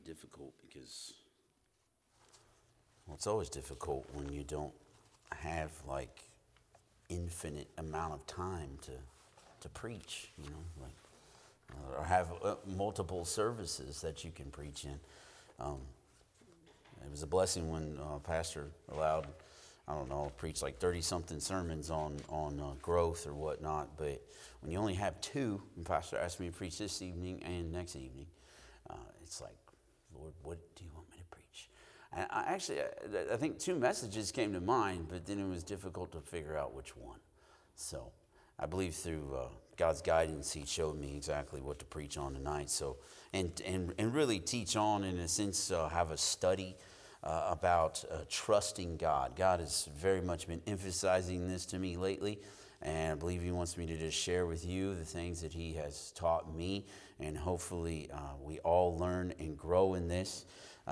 bit difficult because, well, it's always difficult when you don't have like infinite amount of time to preach, you know, like, or have multiple services that you can preach in. It was a blessing when Pastor allowed, I don't know, preach like 30-something sermons on growth or whatnot. But when you only have two, and Pastor asked me to preach this evening and next evening, it's like, Lord, what do you want me to preach? And I think two messages came to mind, but then it was difficult to figure out which one. So I believe through God's guidance, He showed me exactly what to preach on tonight. So and really teach on, in a sense, have a study about trusting God. God has very much been emphasizing this to me lately, and I believe He wants me to just share with you the things that He has taught me, and hopefully we all learn and grow in this.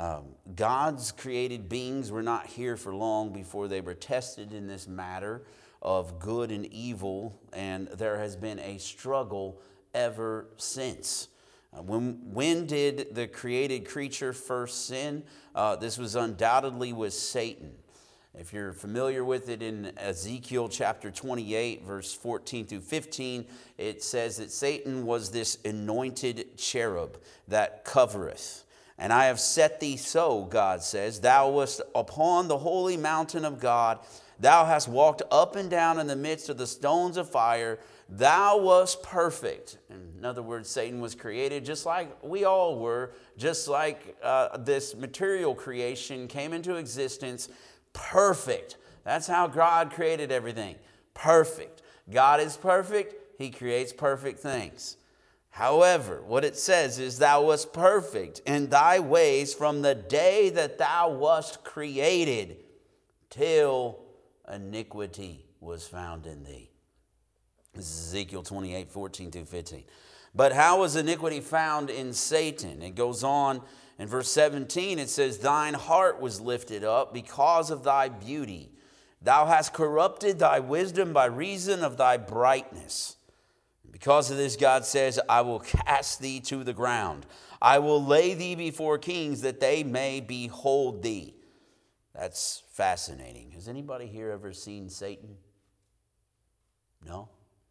God's created beings were not here for long before they were tested in this matter of good and evil, and there has been a struggle ever since. When did the created creature first sin? This was undoubtedly with Satan. If you're familiar with it, in Ezekiel chapter 28, verse 14 through 15, it says that Satan was this anointed cherub that covereth. And I have set thee so, God says, thou wast upon the holy mountain of God. Thou hast walked up and down in the midst of the stones of fire. Thou wast perfect. In other words, Satan was created just like we all were, just like this material creation came into existence, perfect. That's how God created everything, perfect. God is perfect. He creates perfect things. However, what it says is, thou wast perfect in thy ways from the day that thou wast created till iniquity was found in thee. This is Ezekiel 28, 14 through 15. But how was iniquity found in Satan? It goes on in verse 17. It says, thine heart was lifted up because of thy beauty. Thou hast corrupted thy wisdom by reason of thy brightness. Because of this, God says, I will cast thee to the ground. I will lay thee before kings that they may behold thee. That's fascinating. Has anybody here ever seen Satan? No?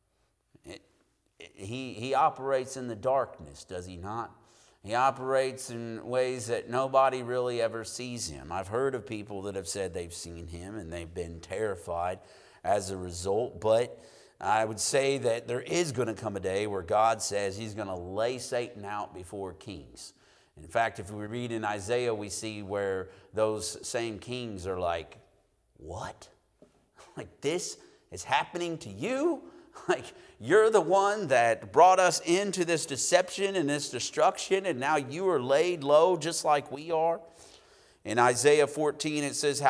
He operates in the darkness, does he not? He operates in ways that nobody really ever sees him. I've heard of people that have said they've seen him and they've been terrified as a result. But I would say that there is going to come a day where God says He's going to lay Satan out before kings. In fact, if we read in Isaiah, we see where those same kings are like, what? Like, this is happening to you? Like, you're the one that brought us into this deception and this destruction, and now you are laid low just like we are? In Isaiah 14, it says,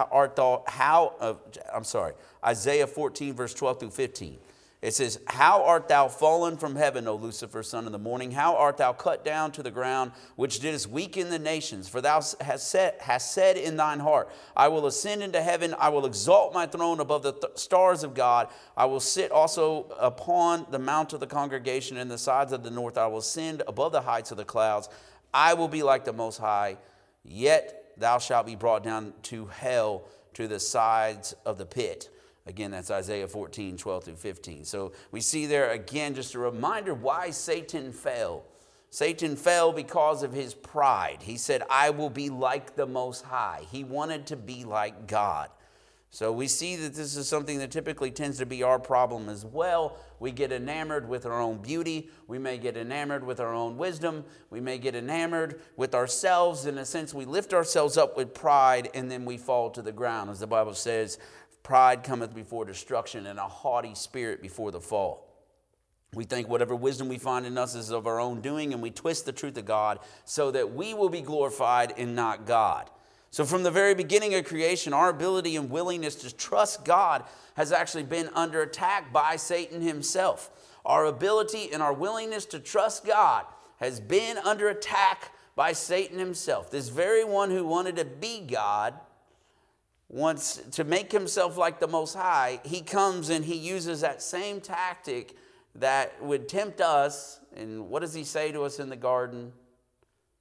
Isaiah 14, verse 12 through 15. It says, how art thou fallen from heaven, O Lucifer, son of the morning? How art thou cut down to the ground, which didst weaken the nations? For thou hast said in thine heart, I will ascend into heaven. I will exalt my throne above the stars of God. I will sit also upon the mount of the congregation in the sides of the north. I will ascend above the heights of the clouds. I will be like the Most High. Yet thou shalt be brought down to hell, to the sides of the pit. Again, that's Isaiah 14, 12 through 15. So we see there again just a reminder why Satan fell. Satan fell because of his pride. He said, I will be like the Most High. He wanted to be like God. So we see that this is something that typically tends to be our problem as well. We get enamored with our own beauty. We may get enamored with our own wisdom. We may get enamored with ourselves. In a sense, we lift ourselves up with pride and then we fall to the ground. As the Bible says, pride cometh before destruction, and a haughty spirit before the fall. We think whatever wisdom we find in us is of our own doing, and we twist the truth of God so that we will be glorified and not God. So from the very beginning of creation, our ability and willingness to trust God has actually been under attack by Satan himself. Our ability and our willingness to trust God has been under attack by Satan himself. This very one who wanted to be God, wants to make himself like the Most High. He comes and he uses that same tactic that would tempt us. And what does he say to us in the garden?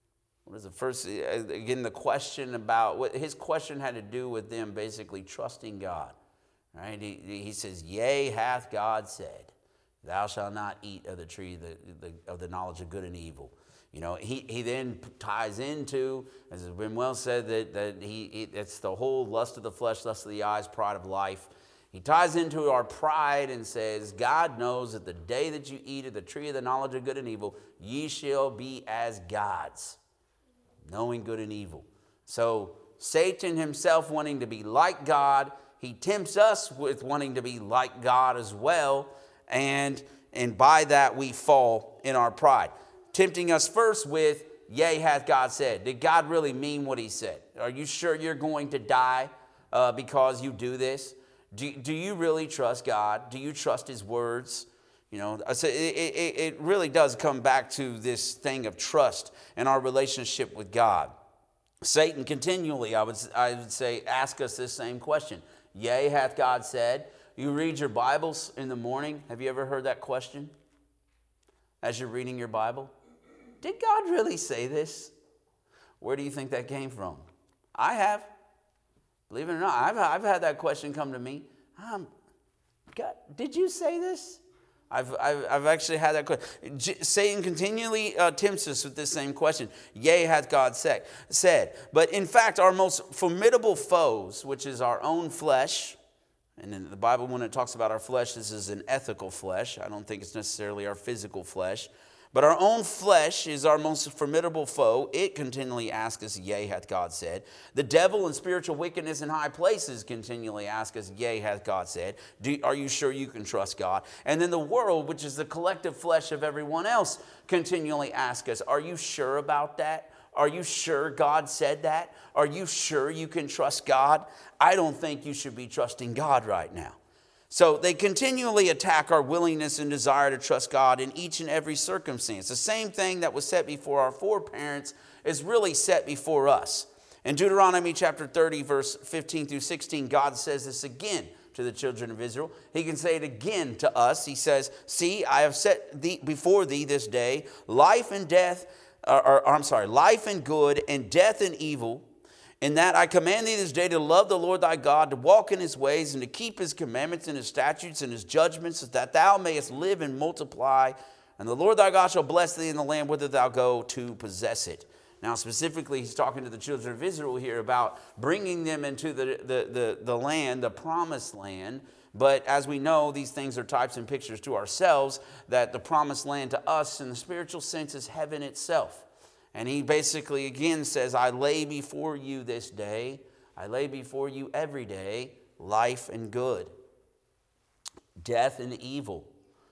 what is the first, again, the question about, what his question had to do with them basically trusting God, right? He says, yea, hath God said, thou shalt not eat of the tree of the knowledge of good and evil. You know, he then ties into, as has been well said, that it's the whole lust of the flesh, lust of the eyes, pride of life. He ties into our pride and says, God knows that the day that you eat of the tree of the knowledge of good and evil, ye shall be as gods, knowing good and evil. So Satan himself wanting to be like God, he tempts us with wanting to be like God as well, and by that we fall in our pride. Tempting us first with, yea, hath God said. Did God really mean what he said? Are you sure you're going to die because you do this? Do you really trust God? Do you trust his words? You know, it really does come back to this thing of trust and our relationship with God. Satan continually, I would say, ask us this same question. Yea, hath God said? You read your Bibles in the morning. Have you ever heard that question? As you're reading your Bible? Did God really say this? Where do you think that came from? I have. Believe it or not, I've had that question come to me. God, did you say this? I've actually had that question. Satan continually tempts us with this same question. Yea, hath God said. But in fact, our most formidable foes, which is our own flesh, and in the Bible, when it talks about our flesh, this is an ethical flesh. I don't think it's necessarily our physical flesh. But our own flesh is our most formidable foe. It continually asks us, yea, hath God said. The devil and spiritual wickedness in high places continually ask us, yea, hath God said. Are you sure you can trust God? And then the world, which is the collective flesh of everyone else, continually asks us, are you sure about that? Are you sure God said that? Are you sure you can trust God? I don't think you should be trusting God right now. So they continually attack our willingness and desire to trust God in each and every circumstance. The same thing that was set before our foreparents is really set before us. In Deuteronomy chapter 30, verse 15 through 16, God says this again to the children of Israel. He can say it again to us. He says, see, I have set before thee this day life and life and good, and death and evil. In that I command thee this day to love the Lord thy God, to walk in his ways, and to keep his commandments and his statutes and his judgments, that thou mayest live and multiply. And the Lord thy God shall bless thee in the land whither thou go to possess it. Now specifically, he's talking to the children of Israel here about bringing them into the land, the promised land. But as we know, these things are types and pictures to ourselves, that the promised land to us in the spiritual sense is heaven itself. And he basically again says, I lay before you this day, I lay before you every day, life and good, death and evil.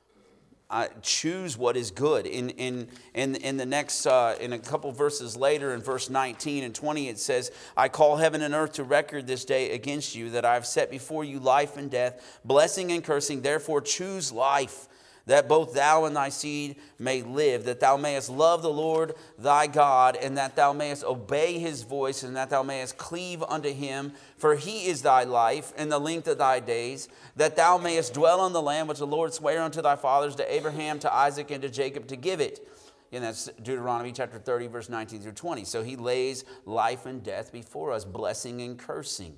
Choose what is good. In the next, in a couple verses later, in verse 19 and 20, it says, I call heaven and earth to record this day against you, that I have set before you life and death, blessing and cursing. Therefore choose life, that both thou and thy seed may live, that thou mayest love the Lord thy God, and that thou mayest obey his voice, and that thou mayest cleave unto him. For he is thy life and the length of thy days, that thou mayest dwell on the land which the Lord sware unto thy fathers, to Abraham, to Isaac, and to Jacob, to give it. And that's Deuteronomy chapter 30, verse 19 through 20. So he lays life and death before us, blessing and cursing.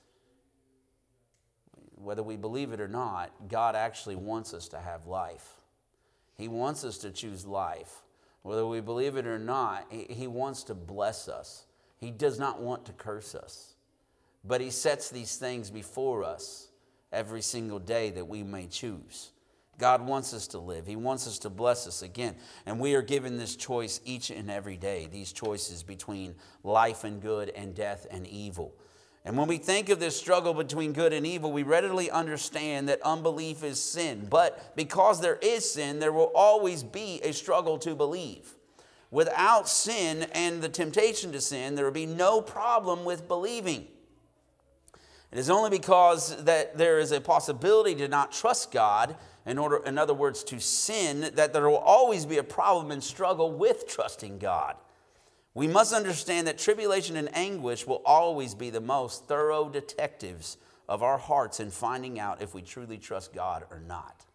Whether we believe it or not, God actually wants us to have life. He wants us to choose life. Whether we believe it or not, he wants to bless us. He does not want to curse us. But he sets these things before us every single day that we may choose. God wants us to live. He wants us to bless us again. And we are given this choice each and every day, these choices between life and good and death and evil. And when we think of this struggle between good and evil, we readily understand that unbelief is sin. But because there is sin, there will always be a struggle to believe. Without sin and the temptation to sin, there will be no problem with believing. It is only because that there is a possibility to not trust God, in other words, to sin, that there will always be a problem and struggle with trusting God. We must understand that tribulation and anguish will always be the most thorough detectives of our hearts in finding out if we truly trust God or not.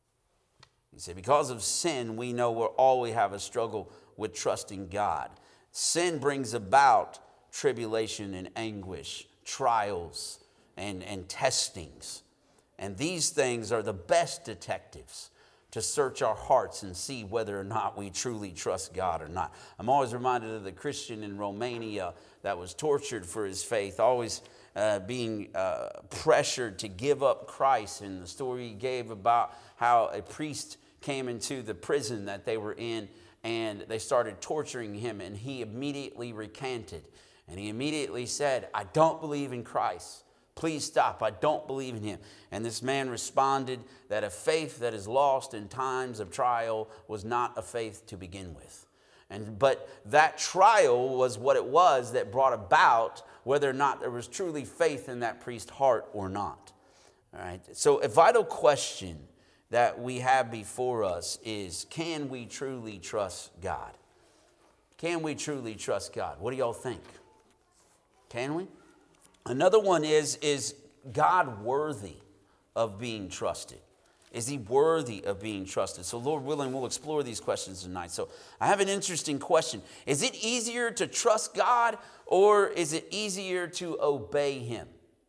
You see, because of sin, we know we'll always have a struggle with trusting God. Sin brings about tribulation and anguish, trials and testings. And these things are the best detectives to search our hearts and see whether or not we truly trust God or not. I'm always reminded of the Christian in Romania that was tortured for his faith, always being pressured to give up Christ. And the story he gave about how a priest came into the prison that they were in, and they started torturing him, and he immediately recanted. And he immediately said, I don't believe in Christ. Please stop. I don't believe in him. And this man responded that a faith that is lost in times of trial was not a faith to begin with. But that trial was what it was that brought about whether or not there was truly faith in that priest's heart or not. All right. So a vital question that we have before us is, can we truly trust God? Can we truly trust God? What do y'all think? Can we? Another one is God worthy of being trusted? Is he worthy of being trusted? So Lord willing, we'll explore these questions tonight. So I have an interesting question. Is it easier to trust God, or is it easier to obey him?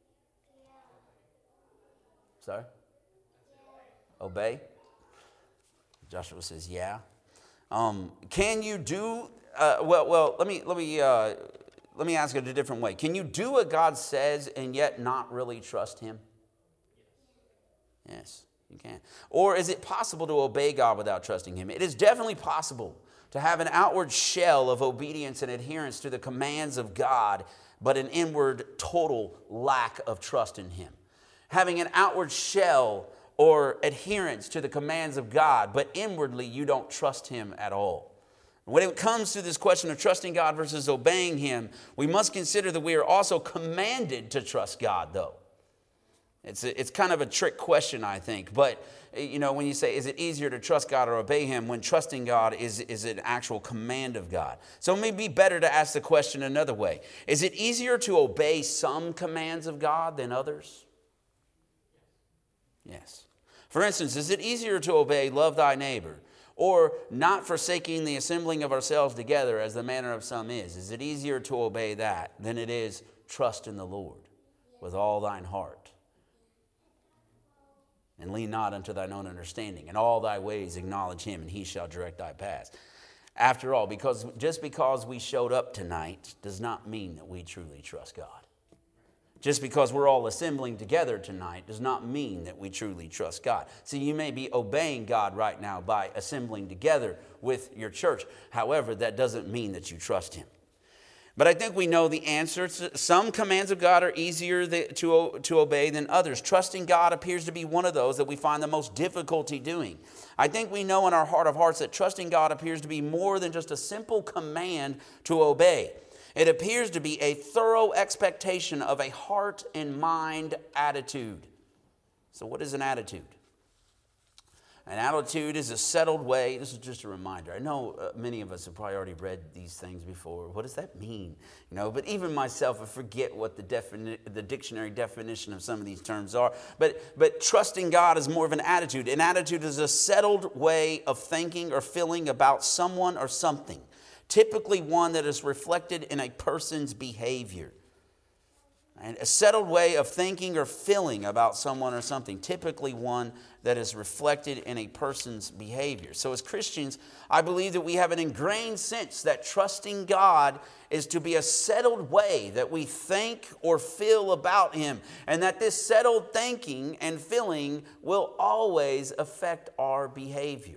Sorry? Obey? Joshua says, yeah. Can you do, let me ask it a different way. Can you do what God says and yet not really trust him? Yes, you can. Or is it possible to obey God without trusting him? It is definitely possible to have an outward shell of obedience and adherence to the commands of God, but an inward total lack of trust in him. Having an outward shell or adherence to the commands of God, but inwardly you don't trust him at all. When it comes to this question of trusting God versus obeying him, we must consider that we are also commanded to trust God, though. It's kind of a trick question, I think. But, you know, when you say, is it easier to trust God or obey him, when trusting God is an actual command of God. So it may be better to ask the question another way. Is it easier to obey some commands of God than others? Yes. For instance, is it easier to obey love thy neighbor, or not forsaking the assembling of ourselves together as the manner of some is? Is it easier to obey that than it is trust in the Lord with all thine heart? And lean not unto thine own understanding. In all thy ways acknowledge him, and he shall direct thy paths. After all, just because we showed up tonight does not mean that we truly trust God. Just because we're all assembling together tonight does not mean that we truly trust God. See, you may be obeying God right now by assembling together with your church. However, that doesn't mean that you trust him. But I think we know the answer. Some commands of God are easier to obey than others. Trusting God appears to be one of those that we find the most difficulty doing. I think we know in our heart of hearts that trusting God appears to be more than just a simple command to obey. It appears to be a thorough expectation of a heart and mind attitude. So what is an attitude? An attitude is a settled way. This is just a reminder. I know many of us have probably already read these things before. What does that mean? You know, but even myself, I forget what the dictionary definition of some of these terms are. But trusting God is more of an attitude. An attitude is a settled way of thinking or feeling about someone or something. Typically one that is reflected in a person's behavior. And a settled way of thinking or feeling about someone or something. Typically one that is reflected in a person's behavior. So as Christians, I believe that we have an ingrained sense that trusting God is to be a settled way that we think or feel about him. And that this settled thinking and feeling will always affect our behavior.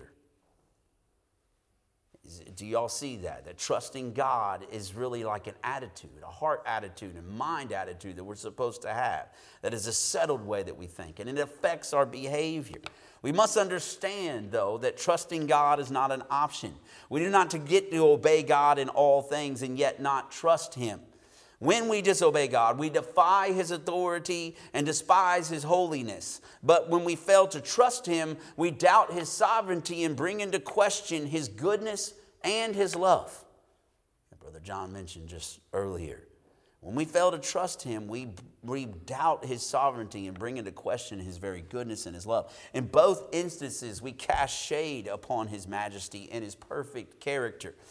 Do y'all see that? That trusting God is really like an attitude, a heart attitude, and mind attitude that we're supposed to have. That is a settled way that we think, and it affects our behavior. We must understand, though, that trusting God is not an option. We do not get to obey God in all things and yet not trust him. When we disobey God, we defy his authority and despise his holiness. But when we fail to trust him, we doubt his sovereignty and bring into question his goodness and his love. Brother John mentioned just earlier. When we fail to trust him, we doubt his sovereignty and bring into question his very goodness and his love. In both instances, we cast shade upon his majesty and his perfect character.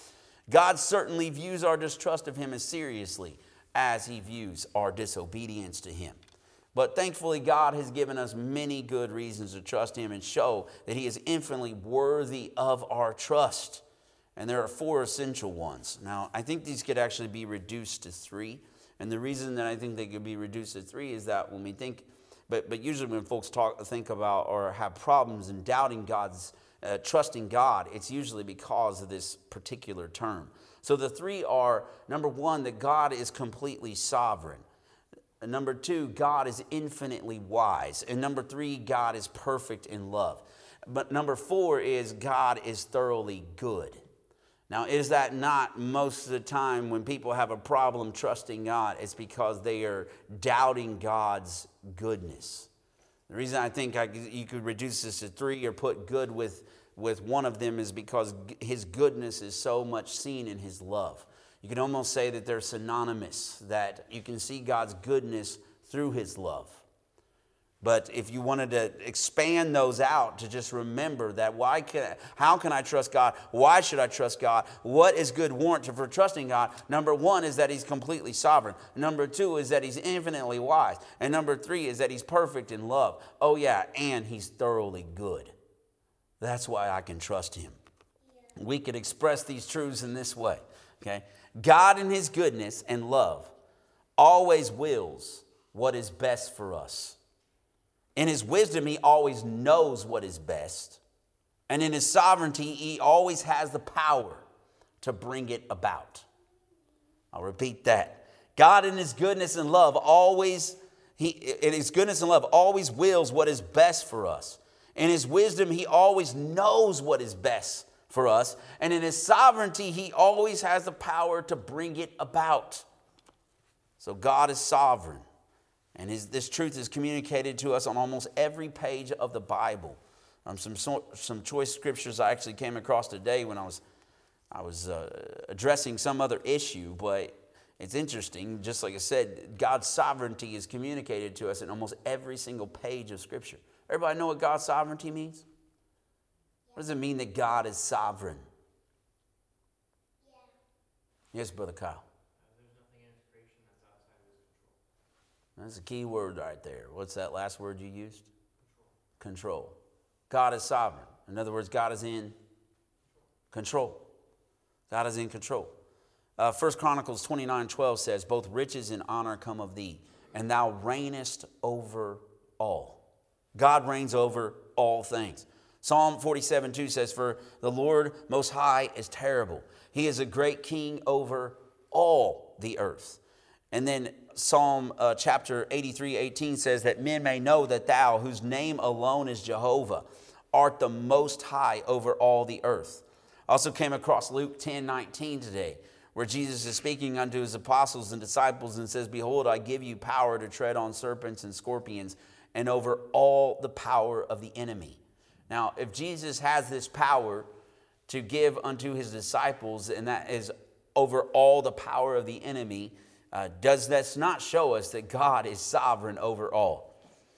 God certainly views our distrust of him as seriously as he views our disobedience to him. But thankfully, God has given us many good reasons to trust him and show that he is infinitely worthy of our trust. And there are 4 essential ones. Now, I think these could actually be reduced to 3. And the reason that I think they could be reduced to 3 is that when we think, but usually when folks think about or have problems in doubting God's, trusting God, it's usually because of this particular term. So the 3 are, number 1, that God is completely sovereign. Number 2, God is infinitely wise. And number 3, God is perfect in love. But number 4 is God is thoroughly good. Now, is that not most of the time when people have a problem trusting God, it's because they are doubting God's goodness. The reason I think you could reduce this to 3 or put good with one of them is because his goodness is so much seen in his love. You can almost say that they're synonymous, that you can see God's goodness through his love. But if you wanted to expand those out to just remember that how can I trust God? Why should I trust God? What is good warrant for trusting God? Number 1 is that he's completely sovereign. Number 2 is that he's infinitely wise. And number 3 is that he's perfect in love. Oh yeah, and he's thoroughly good. That's why I can trust him. We could express these truths in this way. Okay? God in his goodness and love always wills what is best for us. In his wisdom, he always knows what is best. And in his sovereignty, he always has the power to bring it about. I'll repeat that. God in his goodness and love always wills what is best for us. In his wisdom, he always knows what is best for us. And in his sovereignty, he always has the power to bring it about. So God is sovereign. And this truth is communicated to us on almost every page of the Bible. Some choice scriptures I actually came across today when I was addressing some other issue. But it's interesting, just like I said, God's sovereignty is communicated to us in almost every single page of Scripture. Everybody know what God's sovereignty means? What does it mean that God is sovereign? Yes, Brother Kyle. There's nothing in his creation that's outside of his control. That's a key word right there. What's that last word you used? Control. God is sovereign. In other words, God is in control. God is in control. 1 Chronicles 29:12 says, both riches and honor come of thee, and thou reignest over all. God reigns over all things. Psalm 47:2 says, for the Lord Most High is terrible. He is a great king over all the earth. And then Psalm chapter 83:18 says that men may know that thou, whose name alone is Jehovah, art the Most High over all the earth. I also came across Luke 10:19 today, where Jesus is speaking unto his apostles and disciples and says, behold, I give you power to tread on serpents and scorpions and over all the power of the enemy. Now, if Jesus has this power to give unto his disciples, and that is over all the power of the enemy, does this not show us that God is sovereign over all?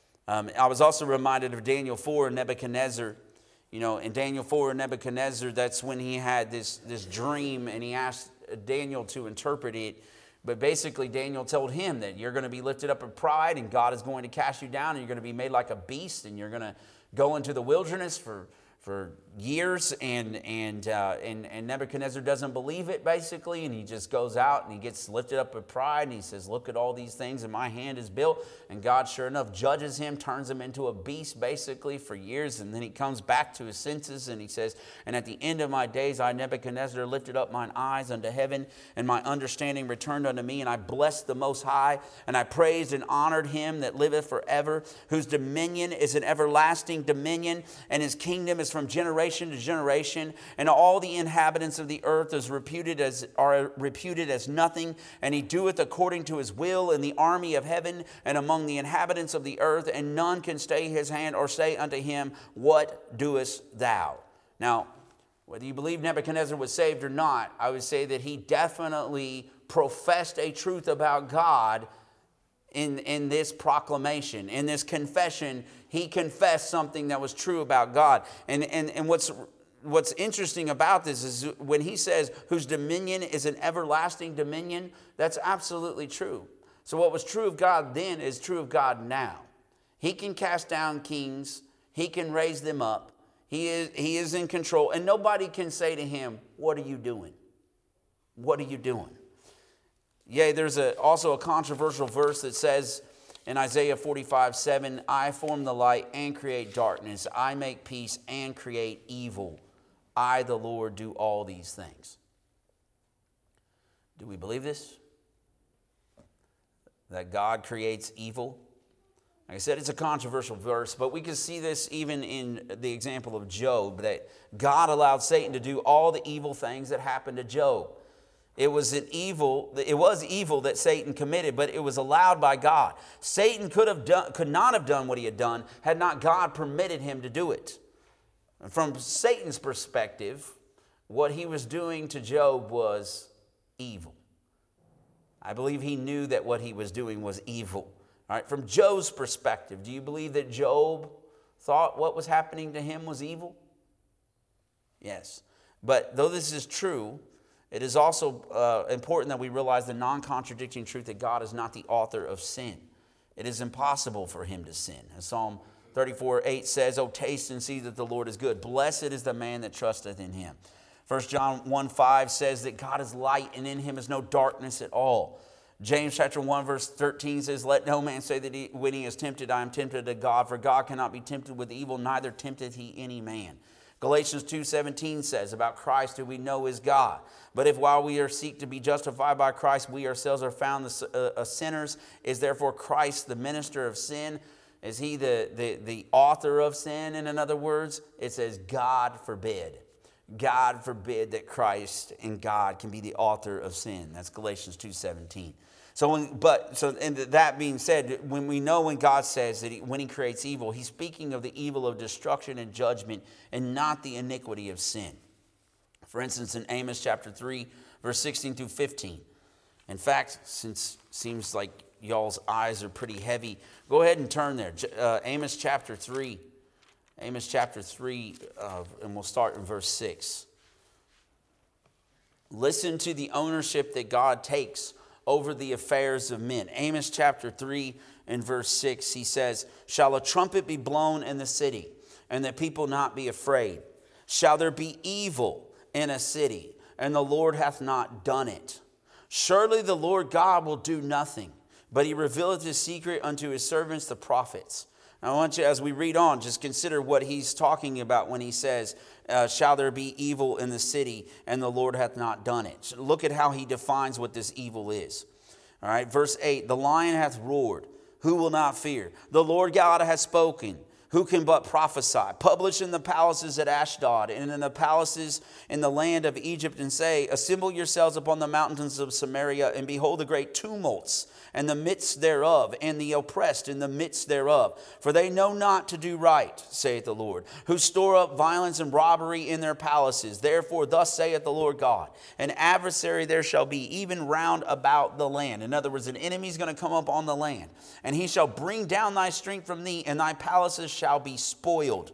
I was also reminded of Daniel 4 and Nebuchadnezzar. You know, in Daniel 4 and Nebuchadnezzar, that's when he had this dream and he asked Daniel to interpret it. But basically, Daniel told him that you're going to be lifted up in pride and God is going to cast you down and you're going to be made like a beast and you're going to go into the wilderness for years, and Nebuchadnezzar doesn't believe it, basically, and he just goes out and he gets lifted up with pride and he says, look at all these things and my hand is built, and God sure enough judges him, turns him into a beast basically for years, and then he comes back to his senses and he says, and at the end of my days I, Nebuchadnezzar, lifted up mine eyes unto heaven, and my understanding returned unto me, and I blessed the Most High, and I praised and honored him that liveth forever, whose dominion is an everlasting dominion, and his kingdom is from generation to generation, and all the inhabitants of the earth are reputed as nothing, and he doeth according to his will in the army of heaven and among the inhabitants of the earth, and none can stay his hand or say unto him, what doest thou? Now, whether you believe Nebuchadnezzar was saved or not, I would say that he definitely professed a truth about God in this proclamation, in this confession. He confessed something that was true about God. And what's what's interesting about this is when he says, whose dominion is an everlasting dominion, that's absolutely true. So what was true of God then is true of God now. He can cast down kings. He can raise them up. He is in control. And nobody can say to him, what are you doing? What are you doing? Yea, there's also a controversial verse that says in Isaiah 45:7, I form the light and create darkness. I make peace and create evil. I, the Lord, do all these things. Do we believe this? That God creates evil? Like I said, it's a controversial verse, but we can see this even in the example of Job, that God allowed Satan to do all the evil things that happened to Job. It was evil that Satan committed, but it was allowed by God. Satan could not have done what he had done had not God permitted him to do it. And from Satan's perspective, what he was doing to Job was evil. I believe he knew that what he was doing was evil. All right, from Job's perspective, do you believe that Job thought what was happening to him was evil? Yes. But though this is true, it is also important that we realize the non-contradicting truth that God is not the author of sin. It is impossible for him to sin. As Psalm 34:8 says, "O taste and see that the Lord is good. Blessed is the man that trusteth in him." 1 John 1:5 says that God is light and in him is no darkness at all. James chapter 1 verse 13 says, "Let no man say that when he is tempted, I am tempted of God, for God cannot be tempted with evil, neither tempteth he any man." Galatians 2:17 says about Christ, who we know is God. "But if while we are seek to be justified by Christ, we ourselves are found sinners, is therefore Christ the minister of sin?" Is he the author of sin? In other words, it says, God forbid. God forbid that Christ and God can be the author of sin. That's Galatians 2:17. And that being said, when we know when God says that when he creates evil, he's speaking of the evil of destruction and judgment and not the iniquity of sin. For instance, in Amos chapter 3, verse 16 through 15. In fact, since it seems like y'all's eyes are pretty heavy, go ahead and turn there. Amos chapter 3. Amos chapter 3, and we'll start in verse 6. Listen to the ownership that God takes over the affairs of men. Amos chapter 3 and verse 6, he says, "Shall a trumpet be blown in the city, and the people not be afraid? Shall there be evil in a city, and the Lord hath not done it? Surely the Lord God will do nothing, but he revealeth his secret unto his servants the prophets." I want you, as we read on, just consider what he's talking about when he says, shall there be evil in the city, and the Lord hath not done it. So look at how he defines what this evil is. All right, verse 8, "The lion hath roared, who will not fear? The Lord God hath spoken, who can but prophesy? Publish in the palaces at Ashdod, and in the palaces in the land of Egypt, and say, assemble yourselves upon the mountains of Samaria, and behold the great tumults in the midst thereof, and the oppressed in the midst thereof. For they know not to do right, saith the Lord, who store up violence and robbery in their palaces. Therefore thus saith the Lord God, an adversary there shall be even round about the land." In other words, an enemy is going to come up on the land. "And he shall bring down thy strength from thee, and thy palaces shall be spoiled.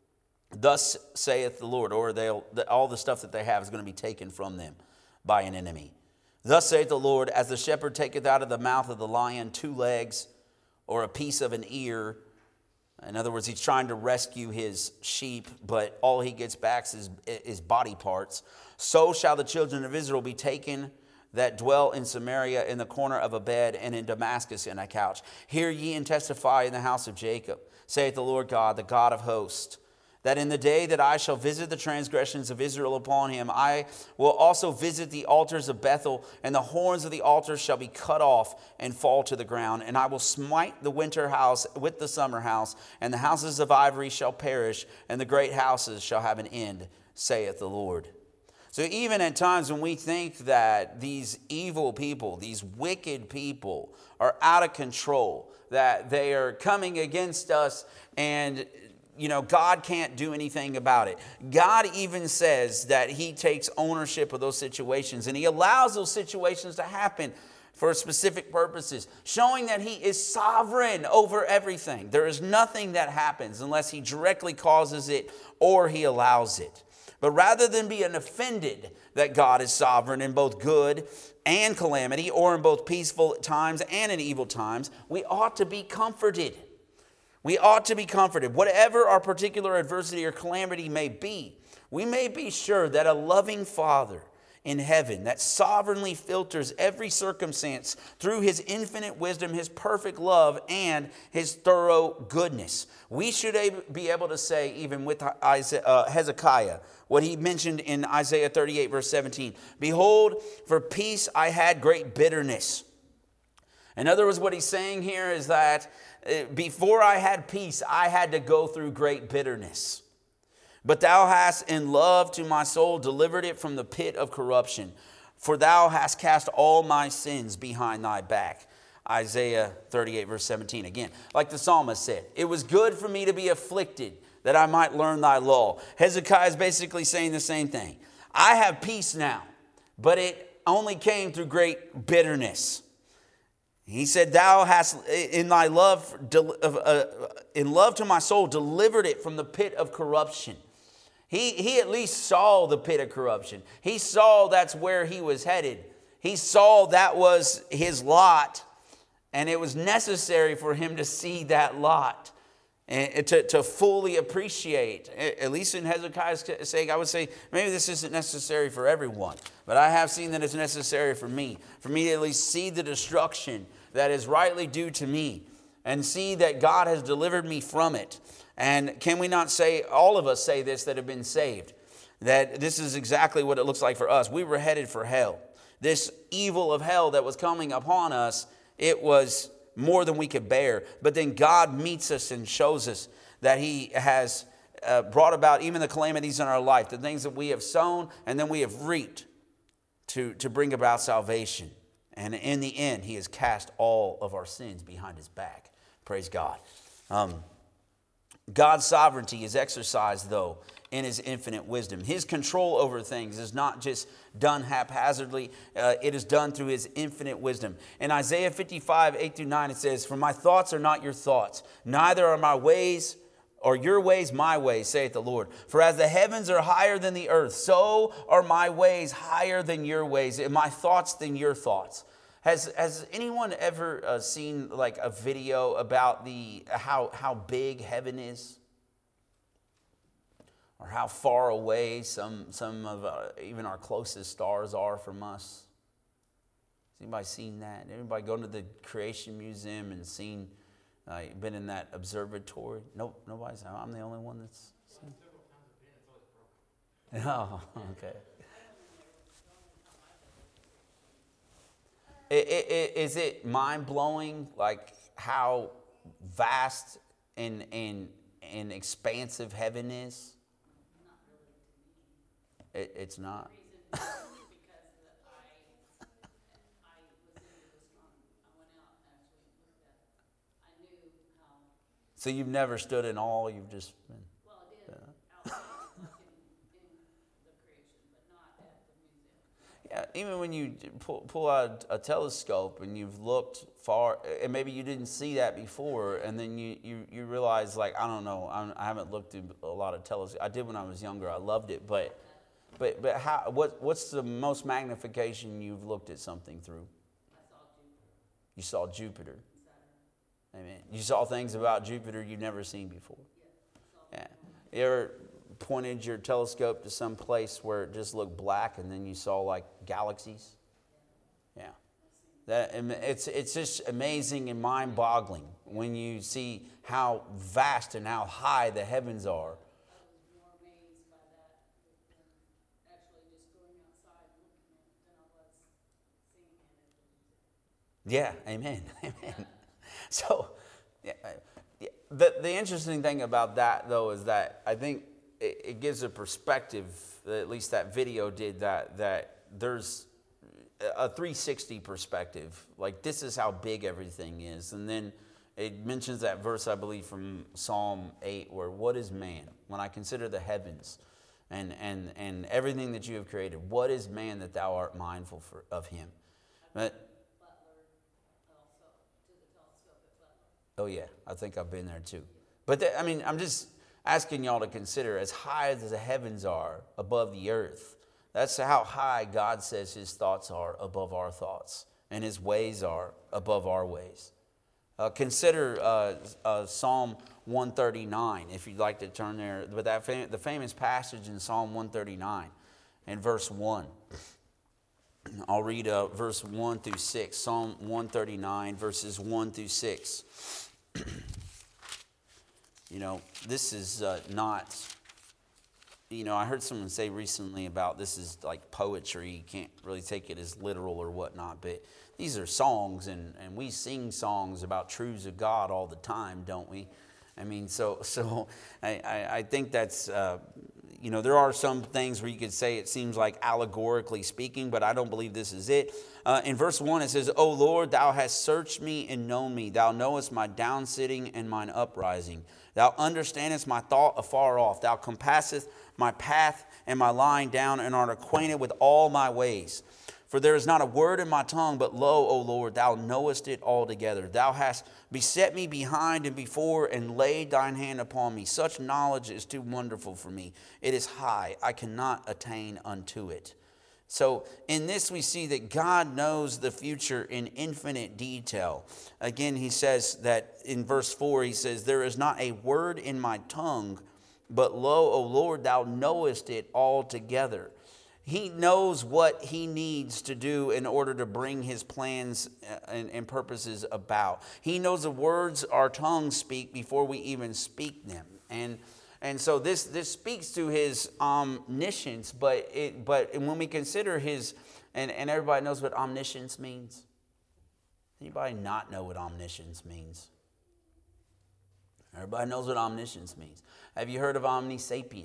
Thus saith the Lord." Or all the stuff that they have is going to be taken from them by an enemy. "Thus saith the Lord, as the shepherd taketh out of the mouth of the lion 2 legs or a piece of an ear." In other words, he's trying to rescue his sheep, but all he gets back is body parts. "So shall the children of Israel be taken that dwell in Samaria, in the corner of a bed, and in Damascus in a couch. Hear ye and testify in the house of Jacob, saith the Lord God, the God of hosts, that in the day that I shall visit the transgressions of Israel upon him, I will also visit the altars of Bethel, and the horns of the altars shall be cut off and fall to the ground. And I will smite the winter house with the summer house, and the houses of ivory shall perish, and the great houses shall have an end, saith the Lord." So even at times when we think that these evil people, these wicked people are out of control, that they are coming against us, and God can't do anything about it. God even says that he takes ownership of those situations, and he allows those situations to happen for specific purposes, showing that he is sovereign over everything. There is nothing that happens unless he directly causes it or he allows it. But rather than being offended that God is sovereign in both good and calamity, or in both peaceful times and in evil times, we ought to be comforted. We ought to be comforted. Whatever our particular adversity or calamity may be, we may be sure that a loving Father in heaven that sovereignly filters every circumstance through his infinite wisdom, his perfect love, and his thorough goodness. We should be able to say, even with Hezekiah, what he mentioned in Isaiah 38, verse 17, "Behold, for peace I had great bitterness." In other words, what he's saying here is that before I had peace, I had to go through great bitterness. "But thou hast in love to my soul delivered it from the pit of corruption. For thou hast cast all my sins behind thy back." Isaiah 38, verse 17. Again, like the psalmist said, "It was good for me to be afflicted, that I might learn thy law." Hezekiah is basically saying the same thing. I have peace now, but it only came through great bitterness. He said, "Thou hast in thy love, in love to my soul, delivered it from the pit of corruption." He at least saw the pit of corruption. He saw that's where he was headed. He saw that was his lot, and it was necessary for him to see that lot and to fully appreciate. At least in Hezekiah's sake, I would say maybe this isn't necessary for everyone, but I have seen that it's necessary for me to at least see the destruction that is rightly due to me and see that God has delivered me from it. And can we not say, all of us say this that have been saved, that this is exactly what it looks like for us. We were headed for hell. This evil of hell that was coming upon us, it was more than we could bear. But then God meets us and shows us that he has brought about even the calamities in our life, the things that we have sown and then we have reaped to bring about salvation. And in the end, he has cast all of our sins behind his back. Praise God. God's sovereignty is exercised, though, in his infinite wisdom. His control over things is not just done haphazardly. It is done through his infinite wisdom. In Isaiah 55, 8-9, it says, "For my thoughts are not your thoughts, neither are my ways or your ways my ways, saith the Lord. For as the heavens are higher than the earth, so are my ways higher than your ways, and my thoughts than your thoughts." Has anyone ever seen like a video about how big heaven is, or how far away some of even our closest stars are from us? Has anybody seen that? Anybody gone to the Creation Museum and seen? Been in that observatory? Nope, nobody's. I'm the only one that's seen. Several times I've been, it's always broken. Oh, okay. Is it mind-blowing, like how vast and expansive heaven is? Not really to me. It's not. The reason is because I was into astronomy. I went out actually and looked at it. I knew how, So you've never stood in awe, you've just been... well, I did outside, like in the creation, but not at the museum. Yeah, even when you pull out a telescope and you've looked far, and maybe you didn't see that before, and then you realize, like, I don't know, I haven't looked through a lot of telescopes. I did when I was younger. I loved it, but how? What's the most magnification you've looked at something through? I saw Jupiter, You saw Jupiter. Saturn. Amen. You saw things about Jupiter you've never seen before. Yeah, Yeah. You ever pointed your telescope to some place where it just looked black and then you saw like galaxies? Yeah. It's just amazing and mind-boggling when you see how vast and how high the heavens are. I was more amazed by that than actually just going outside and looking at it than I was seeing it at the museum. Yeah, amen, amen. So, the interesting thing about that, though, is that I think it gives a perspective, at least that video did, that there's a 360 perspective. Like, this is how big everything is. And then it mentions that verse, I believe, from Psalm 8, where, "What is man? When I consider the heavens and everything that you have created, what is man that thou art mindful of him?" But, Butler, also, to the telescope at Butler. oh yeah, I think I've been there too. But I mean, I'm just Asking y'all to consider as high as the heavens are above the earth. That's how high God says his thoughts are above our thoughts, and his ways are above our ways. Consider Psalm 139, if you'd like to turn there. But the famous passage in Psalm 139 and verse 1. I'll read verse 1 through 6. Psalm 139, verses 1 through 6. This is not... I heard someone say recently about this is like poetry. You can't really take it as literal or whatnot, but these are songs, and we sing songs about truths of God all the time, don't we? I mean, so I think that's, there are some things where you could say it seems like allegorically speaking, but I don't believe this is it. In verse 1 it says, O Lord, thou hast searched me and known me. Thou knowest my downsitting and mine uprising. Thou understandest my thought afar off. Thou compassest my path and my lying down, and art acquainted with all my ways. For there is not a word in my tongue, but lo, O Lord, thou knowest it altogether. Thou hast beset me behind and before, and laid thine hand upon me. Such knowledge is too wonderful for me. It is high. I cannot attain unto it. So in this we see that God knows the future in infinite detail. Again, he says that in verse 4, he says, there is not a word in my tongue, but lo, O Lord, thou knowest it altogether. He knows what he needs to do in order to bring his plans and purposes about. He knows the words our tongues speak before we even speak them. And so this speaks to his omniscience, but when we consider his, and everybody knows what omniscience means. Anybody not know what omniscience means? Everybody knows what omniscience means. Have you heard of omnisapient?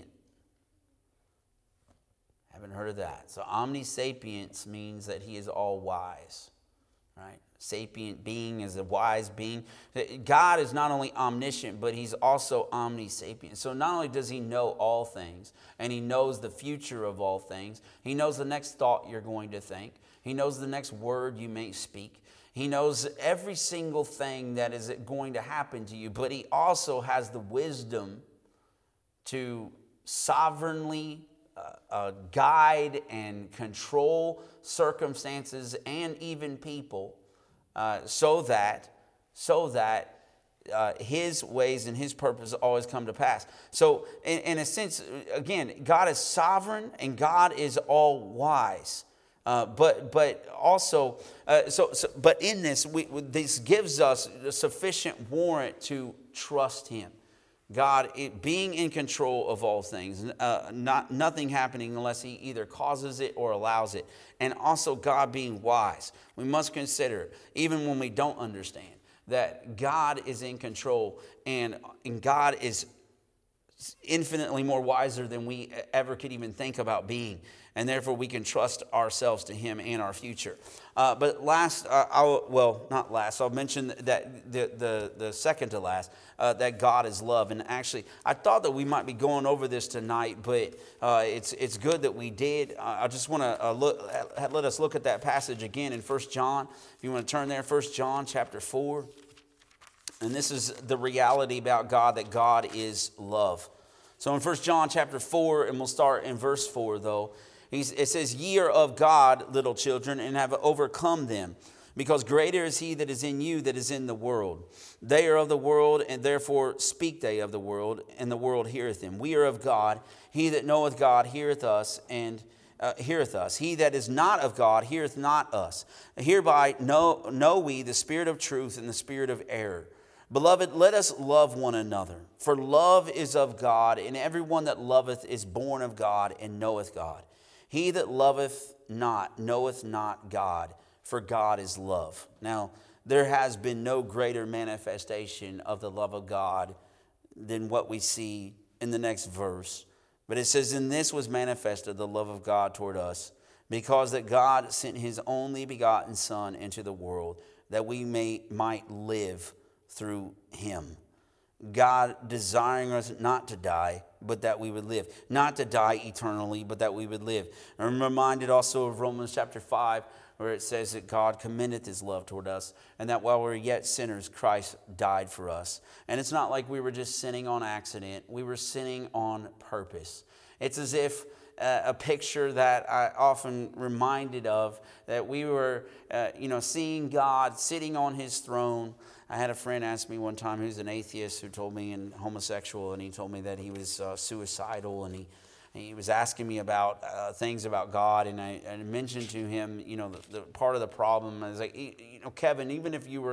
Haven't heard of that. So omnisapience means that he is all wise, right? Sapient being is a wise being. God is not only omniscient, but he's also omnisapient. So not only does he know all things, and he knows the future of all things, he knows the next thought you're going to think. He knows the next word you may speak. He knows every single thing that is going to happen to you, but he also has the wisdom to sovereignly guide and control circumstances and even people so that his ways and his purpose always come to pass. So in a sense, again, God is sovereign and God is all wise. But also, but in this, this gives us a sufficient warrant to trust him. God being in control of all things, nothing happening unless he either causes it or allows it. And also God being wise. We must consider, even when we don't understand, that God is in control and God is infinitely more wiser than we ever could even think about being. And therefore we can trust ourselves to him and our future. But last, I'll mention that the second to last, that God is love. And actually, I thought that we might be going over this tonight, but it's good that we did. I just want to let us look at that passage again in 1 John. If you want to turn there, 1 John chapter 4. And this is the reality about God, that God is love. So in 1 John chapter 4, and we'll start in verse 4 though, it says, Ye are of God, little children, and have overcome them, because greater is he that is in you that is in the world. They are of the world, and therefore speak they of the world, and the world heareth them. We are of God. He that knoweth God heareth us, and heareth us. He that is not of God heareth not us. Hereby know we the spirit of truth and the spirit of error. Beloved, let us love one another, for love is of God, and everyone that loveth is born of God and knoweth God. He that loveth not knoweth not God, for God is love. Now, there has been no greater manifestation of the love of God than what we see in the next verse. But it says, in this was manifested the love of God toward us, because that God sent his only begotten Son into the world, that we might live through him. God desiring us not to die, but that we would live. Not to die eternally, but that we would live. I'm reminded also of Romans chapter 5, where it says that God commendeth his love toward us, and that while we were yet sinners, Christ died for us. And it's not like we were just sinning on accident. We were sinning on purpose. It's as if a picture that I often reminded of, that we were, seeing God sitting on his throne. I had a friend ask me one time, who's an atheist, who told me, and homosexual, and he told me that he was suicidal, and he was asking me about things about God, and I mentioned to him, the part of the problem. I was like, Kevin, even if you were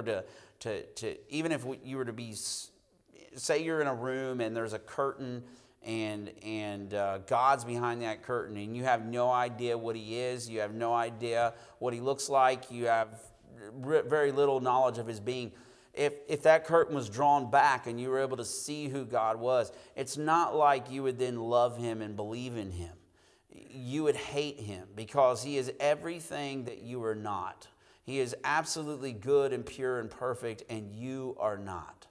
to be, say you're in a room and there's a curtain, and God's behind that curtain, and you have no idea what he is, you have no idea what he looks like, you have very little knowledge of his being. If that curtain was drawn back and you were able to see who God was, it's not like you would then love him and believe in him. You would hate him, because he is everything that you are not. He is absolutely good and pure and perfect, and you are not.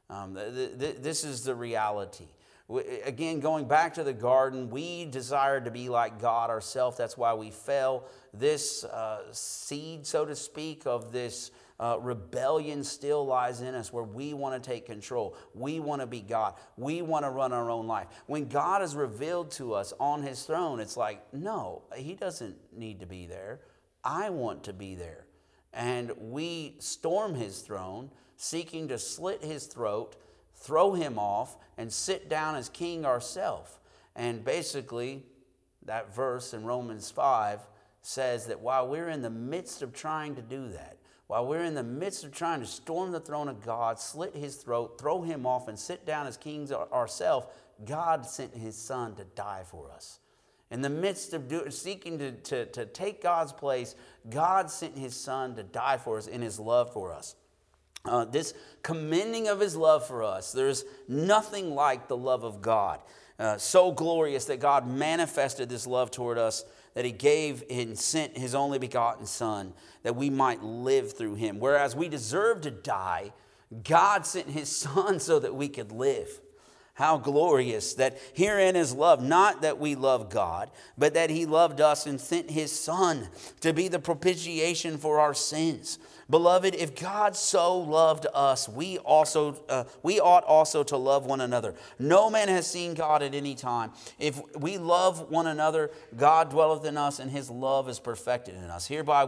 This is the reality. Again, going back to the garden, we desired to be like God ourselves. That's why we fell. This seed, so to speak, of this rebellion still lies in us, where we want to take control. We want to be God. We want to run our own life. When God is revealed to us on his throne, it's like, no, he doesn't need to be there. I want to be there. And we storm his throne, seeking to slit his throat, throw him off, and sit down as king ourselves. And basically, that verse in Romans 5 says that while we're in the midst of trying to do that, while we're in the midst of trying to storm the throne of God, slit his throat, throw him off, and sit down as kings ourselves, God sent his son to die for us. In the midst of seeking to take God's place, God sent his son to die for us in his love for us. This commending of his love for us, there's nothing like the love of God. So glorious that God manifested this love toward us, that he gave and sent his only begotten son, that we might live through him. Whereas we deserve to die, God sent his son so that we could live. How glorious that herein is love, not that we love God, but that he loved us and sent his son to be the propitiation for our sins. Beloved, if God so loved us, we ought also to love one another. No man has seen God at any time. If we love one another, God dwelleth in us, and his love is perfected in us. Hereby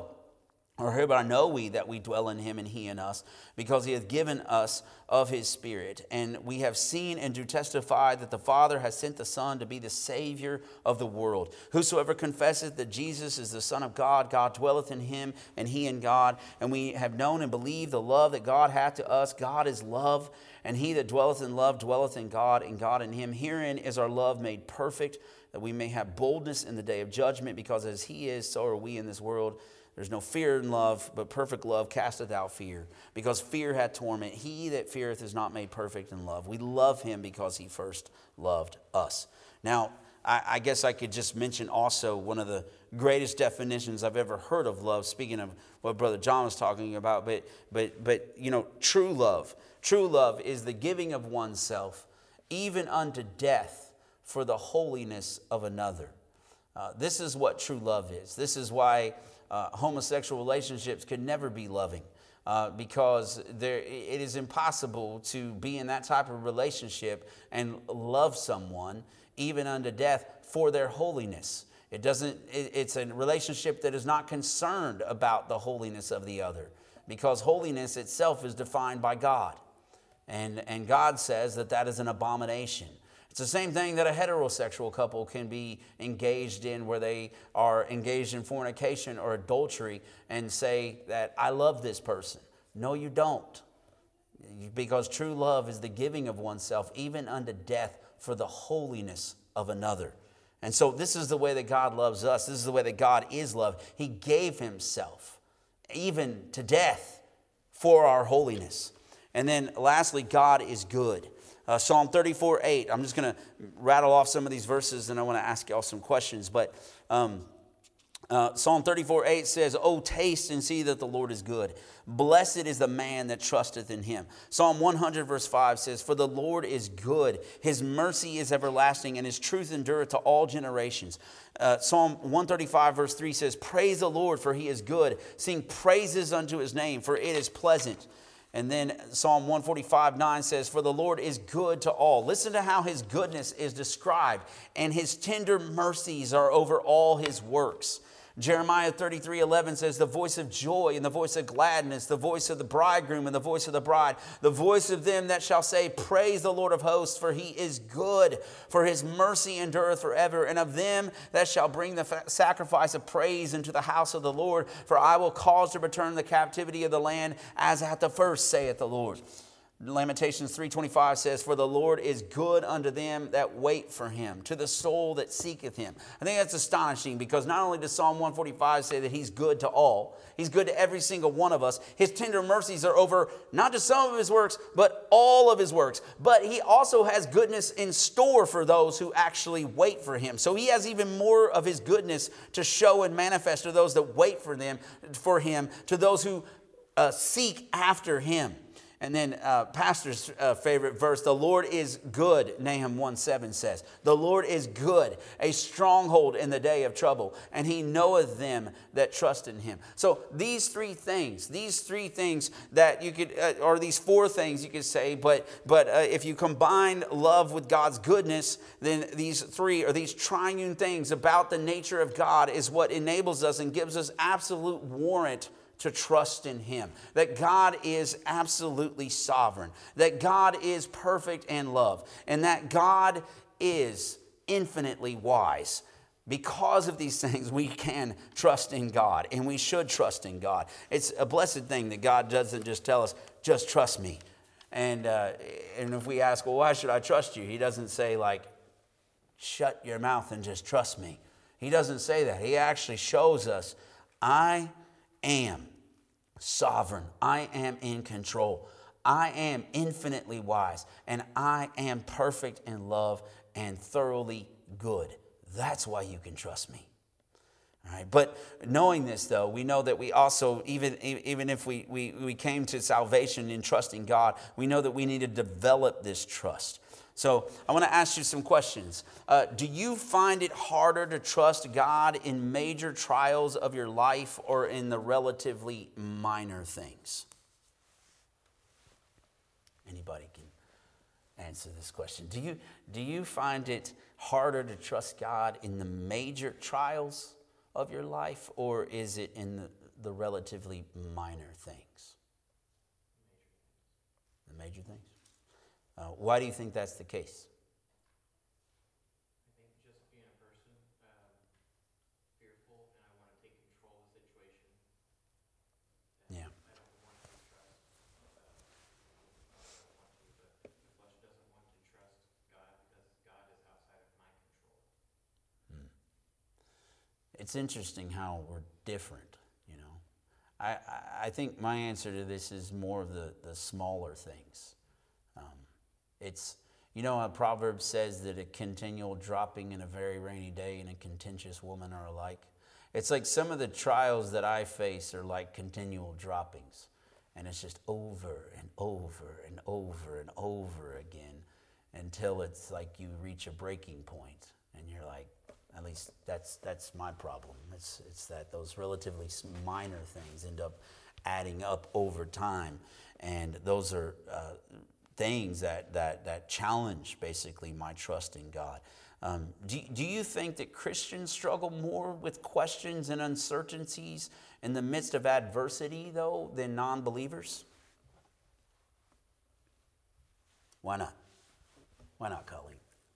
know we that we dwell in him, and he in us, because he hath given us of his Spirit. And we have seen and do testify that the Father has sent the Son to be the Savior of the world. Whosoever confesseth that Jesus is the Son of God, God dwelleth in him, and he in God. And we have known and believed the love that God hath to us. God is love, and he that dwelleth in love dwelleth in God, and God in him. Herein is our love made perfect, that we may have boldness in the day of judgment, because as he is, so are we in this world. There's no fear in love, but perfect love casteth out fear, because fear hath torment. He that feareth is not made perfect in love. We love him because he first loved us. Now, I guess I could just mention also one of the greatest definitions I've ever heard of love, speaking of what Brother John was talking about, but true love. True love is the giving of oneself, even unto death, for the holiness of another. This is what true love is. This is why homosexual relationships could never be loving, because it is impossible to be in that type of relationship and love someone even unto death for their holiness. It's a relationship that is not concerned about the holiness of the other, because holiness itself is defined by God, and God says that is an abomination. It's the same thing that a heterosexual couple can be engaged in, where they are engaged in fornication or adultery and say that I love this person. No, you don't. Because true love is the giving of oneself, even unto death, for the holiness of another. And so this is the way that God loves us. This is the way that God is love. He gave himself, even to death, for our holiness. And then lastly, God is good. Psalm 34:8. I'm just going to rattle off some of these verses, and I want to ask y'all some questions. But Psalm 34:8 says, "Oh, taste and see that the Lord is good. Blessed is the man that trusteth in him." Psalm 100 verse 5 says, "For the Lord is good. His mercy is everlasting, and his truth endureth to all generations." Psalm 135 verse 3 says, "Praise the Lord, for he is good. Sing praises unto his name, for it is pleasant." And then Psalm 145:9 says, "For the Lord is good to all." Listen to how his goodness is described. "And his tender mercies are over all his works." Jeremiah 33:11 says, "The voice of joy and the voice of gladness, the voice of the bridegroom and the voice of the bride, the voice of them that shall say, Praise the Lord of hosts, for he is good, for his mercy endureth forever. And of them that shall bring the sacrifice of praise into the house of the Lord, for I will cause to return the captivity of the land as at the first, saith the Lord." Lamentations 3:25 says, "For the Lord is good unto them that wait for him, to the soul that seeketh him." I think that's astonishing, because not only does Psalm 145 say that he's good to all, he's good to every single one of us. His tender mercies are over not just some of his works, but all of his works. But he also has goodness in store for those who actually wait for him. So he has even more of his goodness to show and manifest to those that wait for him, to those who seek after him. And then Pastor's favorite verse, "The Lord is good," Nahum 1:7 says. "The Lord is good, a stronghold in the day of trouble, and he knoweth them that trust in him." So these three things that you could, or these four things you could say, but if you combine love with God's goodness, then these three, or these triune things about the nature of God, is what enables us and gives us absolute warrant to trust in him. That God is absolutely sovereign. That God is perfect and love. And that God is infinitely wise. Because of these things, we can trust in God. And we should trust in God. It's a blessed thing that God doesn't just tell us, "Just trust me." And if we ask, "Well, why should I trust you?" He doesn't say, like, "Shut your mouth and just trust me." He doesn't say that. He actually shows us, "I am sovereign. I am in control. I am infinitely wise. And I am perfect in love and thoroughly good. That's why you can trust me." All right. But knowing this, though, we know that we also, even if we came to salvation in trusting God, we know that we need to develop this trust. So I want to ask you some questions. Do you find it harder to trust God in major trials of your life, or in the relatively minor things? Anybody can answer this question. Do you find it harder to trust God in the major trials of your life, or is it in the relatively minor things? The major things? Why do you think that's the case? I think just being a person, fearful, and I want to take control of the situation. And Yeah. I don't want to trust. I don't want to, but the flesh doesn't want to trust God because God is outside of my control. It's interesting how we're different, you know. I think my answer to this is more of the smaller things. It's, you know, a proverb says that a continual dropping in a very rainy day and a contentious woman are alike. It's like some of the trials that I face are like continual droppings. And it's just over and over and over and over again until it's like you reach a breaking point and you're like, at least that's my problem. It's that those relatively minor things end up adding up over time. And those are things that challenge basically my trust in God. Do you think that Christians struggle more with questions and uncertainties in the midst of adversity, though, than non-believers? Why not? Why not, Colleen?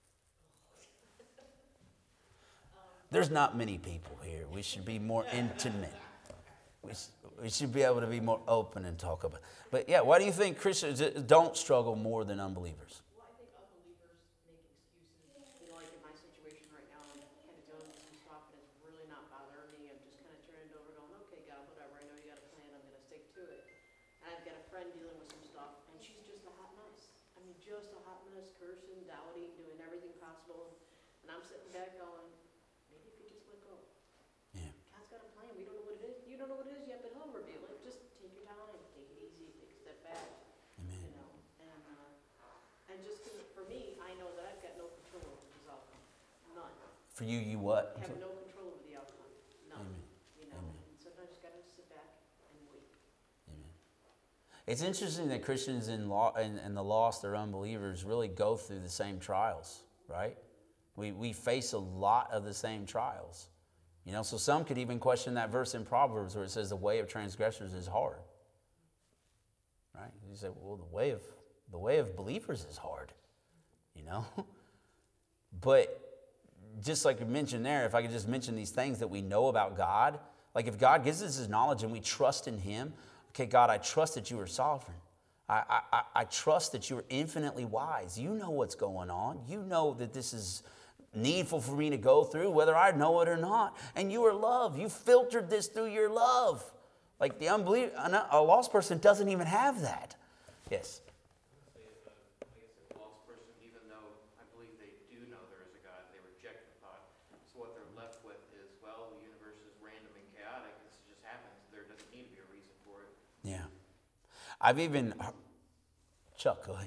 There's not many people here. We should be more intimate. We should be able to be more open and talk about it. But yeah, why do you think Christians don't struggle more than unbelievers? Well, I think unbelievers make excuses. You know, like in my situation right now, I'm kind of dealing with some stuff, and it's really not bothering me. I'm just kind of turning it over, going, "Okay, God, whatever. I know you got a plan. I'm going to stick to it." And I've got a friend dealing with some stuff, and she's just a hot mess. I mean, just a hot mess, cursing, doubting, doing everything possible. And I'm sitting back going, maybe if you just let go. Yeah. God's For you, you what? have no control over the outcome, none, Amen. you know? Amen. And sometimes you gotta sit back and wait. Amen. It's interesting that Christians and the lost or unbelievers really go through the same trials, right? We face a lot of the same trials. You know, so some could even question that verse in Proverbs where it says the way of transgressors is hard. Right? You say, well, the way of believers is hard, you know? But just like you mentioned there, if I could just mention these things that we know about God, like if God gives us his knowledge and we trust in him, okay, God, I trust that you are sovereign. I trust that you are infinitely wise. You know what's going on. You know that this is needful for me to go through, whether I know it or not. And you are love. You filtered this through your love. Like the unbeliever, a lost person doesn't even have that. Yes. I guess if a lost person, even though I believe they do know there is a God, they reject the thought. So what they're left with is, well, the universe is random and chaotic. This just happens. There doesn't need to be a reason for it. Yeah. I've even, Chuck, go ahead.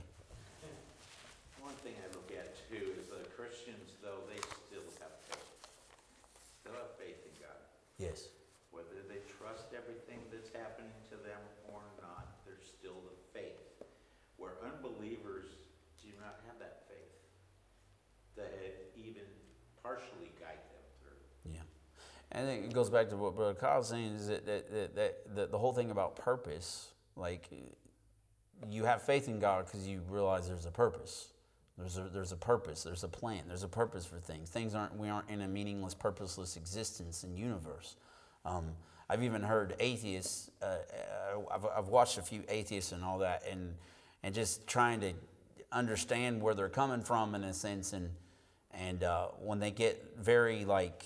One thing I look at too is the Christians, though, they still have faith. Still have faith in God. Yes. Whether they trust everything that's happening to them or not, there's still the faith. Where unbelievers do not have that faith that even partially guide them through. Yeah. And I think it goes back to what Brother Kyle's saying is that the whole thing about purpose, like you have faith in God because you realize there's a purpose. There's a purpose. There's a plan. There's a purpose for things. We aren't in a meaningless, purposeless existence and universe. I've even heard atheists. I've watched a few atheists and all that, and just trying to understand where they're coming from in a sense, and when they get very like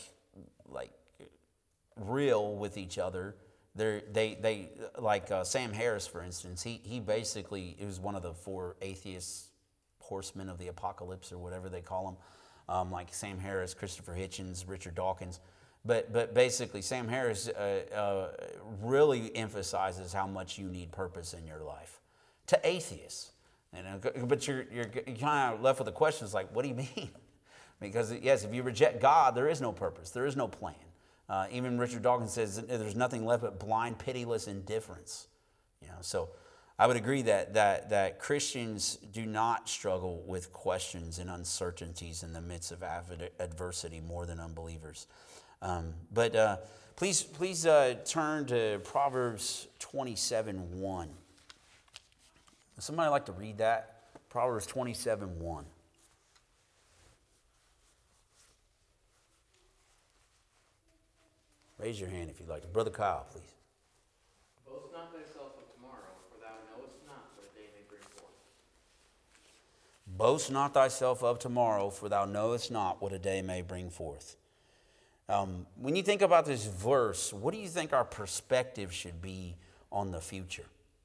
real with each other, they like Sam Harris, for instance. He basically is one of the 4 atheists. Horsemen of the apocalypse or whatever they call them, like Sam Harris, Christopher Hitchens, Richard Dawkins. But basically Sam Harris really emphasizes how much you need purpose in your life to atheists. You know, but you're kind of left with the questions like, what do you mean? Because yes, if you reject God, there is no purpose, there is no plan. Even Richard Dawkins says there's nothing left but blind, pitiless indifference. You know, so I would agree that Christians do not struggle with questions and uncertainties in the midst of adversity more than unbelievers. But please turn to Proverbs 27:1. Would somebody like to read that? Proverbs 27:1. Raise your hand if you'd like to. Brother Kyle, please. Boast not thyself of tomorrow, for thou knowest not what a day may bring forth. Boast not thyself of tomorrow, for thou knowest not what a day may bring forth. When you think about this verse, what do you think our perspective should be on the future?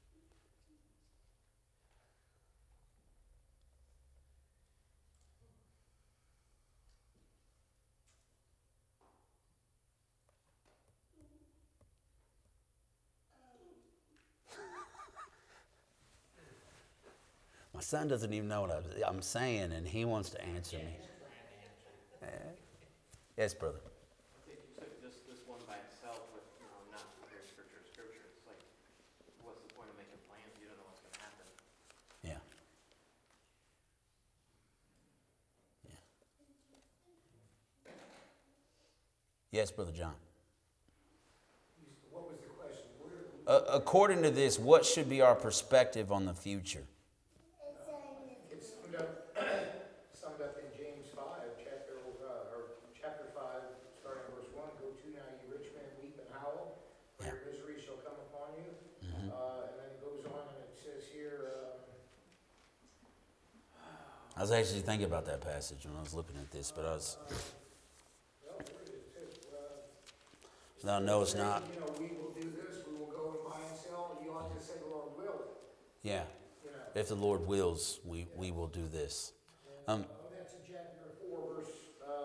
My son doesn't even know what I'm saying, and he wants to answer me. Yes, brother. I think you took this one by itself with, not comparing scripture to scripture. It's like, what's the point of making plans? You don't know what's going to happen. Yeah. Yes, Brother John. What was the question? According to this, what should be our perspective on the future? It's summed up in James 5, chapter 5, starting verse 1. Go to now, ye rich men, weep and howl, for your misery shall come upon you. And then it goes on and it says here, I was actually thinking about that passage when I was looking at this, but I was. well, where is it? It says, Thou knowest not. we will do this, we will go and buy and sell. You ought to say the Lord will. Yeah. You know. If the Lord wills, we will do this. That's in chapter 4, verse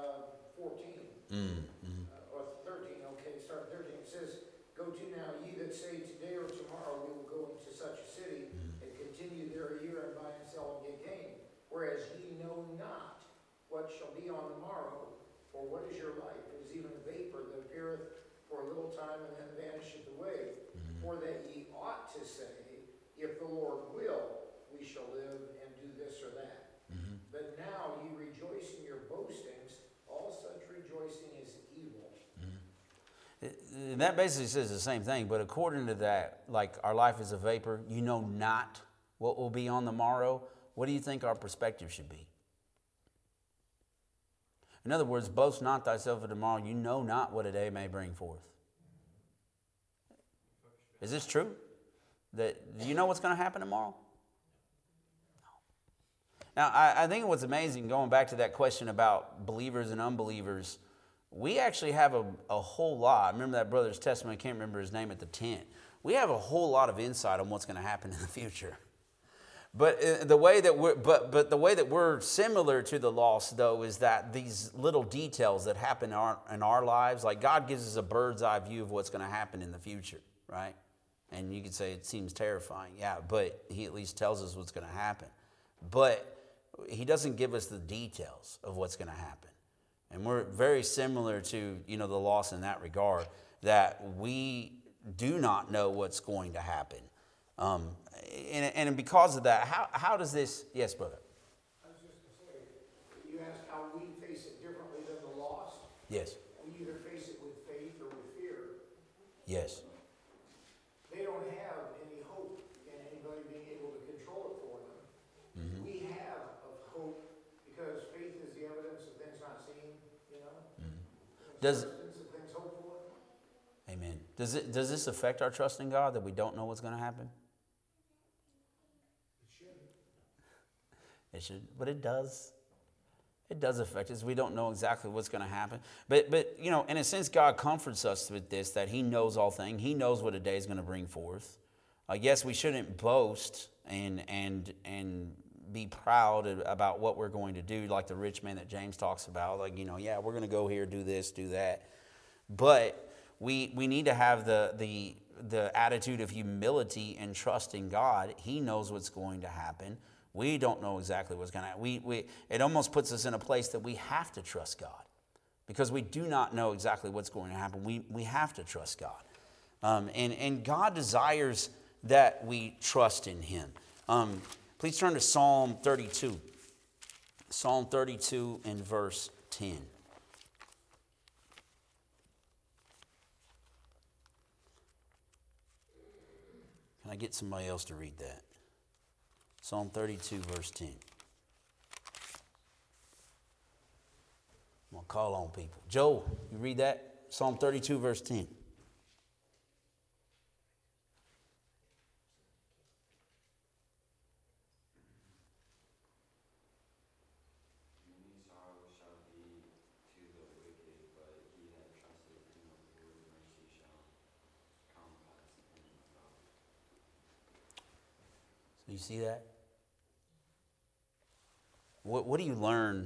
14. Or 13, okay, start 13. It says, go to now, ye that say today or tomorrow we will go into such a city and continue there a year and buy and sell and get gain. Whereas ye know not what shall be on the morrow, For what is your life? It is even a vapor that appeareth for a little time and then vanisheth away. For that ye ought to say, if the Lord will, we shall live and do this or that. But now ye rejoice in your boastings, all such rejoicing is evil. And that basically says the same thing, but according to that, like our life is a vapor, you know not what will be on the morrow. What do you think our perspective should be? In other words, boast not thyself of tomorrow, you know not what a day may bring forth. Is this true? Do you know what's going to happen tomorrow? No. Now, I think what's amazing, going back to that question about believers and unbelievers, we actually have a whole lot. I remember that brother's testimony, I can't remember his name at the tent. We have a whole lot of insight on what's going to happen in the future. But the way that we're similar to the lost, though, is that these little details that happen in our lives, like God gives us a bird's eye view of what's going to happen in the future, right? And you could say it seems terrifying, yeah, but He at least tells us what's going to happen. But He doesn't give us the details of what's going to happen. And we're very similar to, the lost in that regard, that we do not know what's going to happen. And because of that, how does this, yes, brother? I was just going to say, you asked how we face it differently than the lost. Yes. We either face it with faith or with fear. Yes. They don't have any hope in anybody being able to control it for them. We have of hope because faith is the evidence of things not seen, Does substance of things hoped for. Amen. Does this affect our trust in God that we don't know what's going to happen? It shouldn't. It should, but it does. It does affect us. We don't know exactly what's going to happen. But in a sense, God comforts us with this, that He knows all things. He knows what a day is going to bring forth. Yes, we shouldn't boast and be proud about what we're going to do, like the rich man that James talks about. Like, yeah, we're going to go here, do this, do that. But we need to have the attitude of humility and trust in God. He knows what's going to happen. We don't know exactly what's going to happen. It almost puts us in a place that we have to trust God because we do not know exactly what's going to happen. We have to trust God. And God desires that we trust in Him. Please turn to Psalm 32. Psalm 32 and verse 10. Can I get somebody else to read that? Psalm 32, verse 10. I'm going to call on people. Joe, you read that? Psalm 32, verse 10. You see that? What do you learn?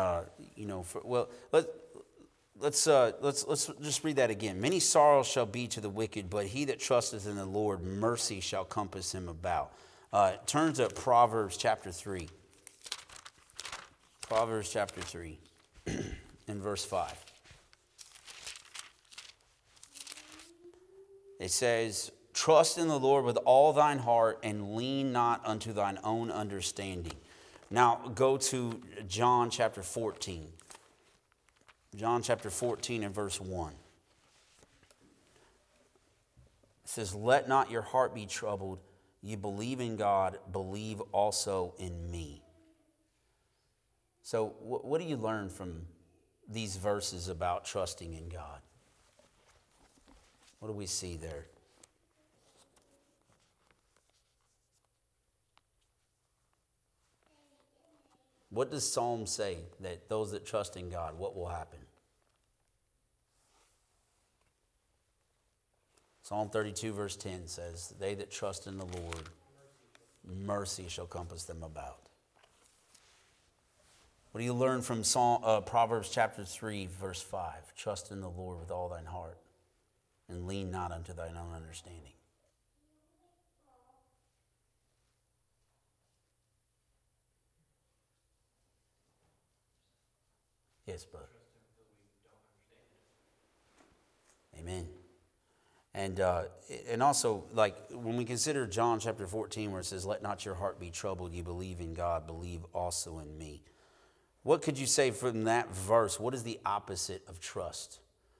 Let's just read that again. Many sorrows shall be to the wicked, but he that trusteth in the Lord, mercy shall compass him about. Turn to Proverbs chapter 3. Proverbs chapter 3 and verse 5. It says, trust in the Lord with all thine heart and lean not unto thine own understanding. Now go to John chapter 14. John chapter 14 and verse 1. It says, let not your heart be troubled. You believe in God, believe also in me. So what do you learn from these verses about trusting in God? What do we see there? What does Psalm say that those that trust in God, what will happen? Psalm 32 verse 10 says, they that trust in the Lord, mercy shall compass them about. What do you learn from Proverbs chapter 3 verse 5? Trust in the Lord with all thine heart and lean not unto thine own understanding. Yes, brother. Amen. And also, like, when we consider John chapter 14, where it says, "Let not your heart be troubled. You believe in God, believe also in me." What could you say from that verse? What is the opposite of trust?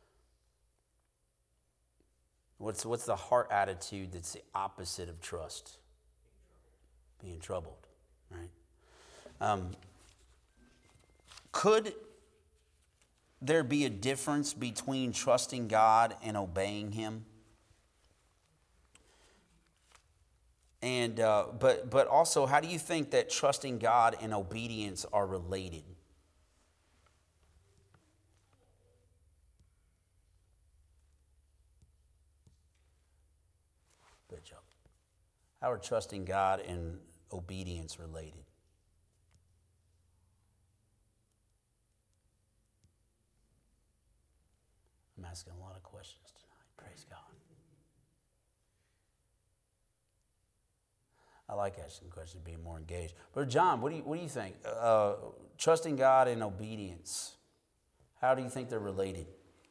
What's the heart attitude that's the opposite of trust? Being troubled, right? Could there be a difference between trusting God and obeying Him? And but also, how do you think that trusting God and obedience are related? Good job. How are trusting God and obedience related? I'm asking a lot of questions tonight. Praise God. I like asking questions, being more engaged. But John, what do you think? Trusting God and obedience. How do you think they're related?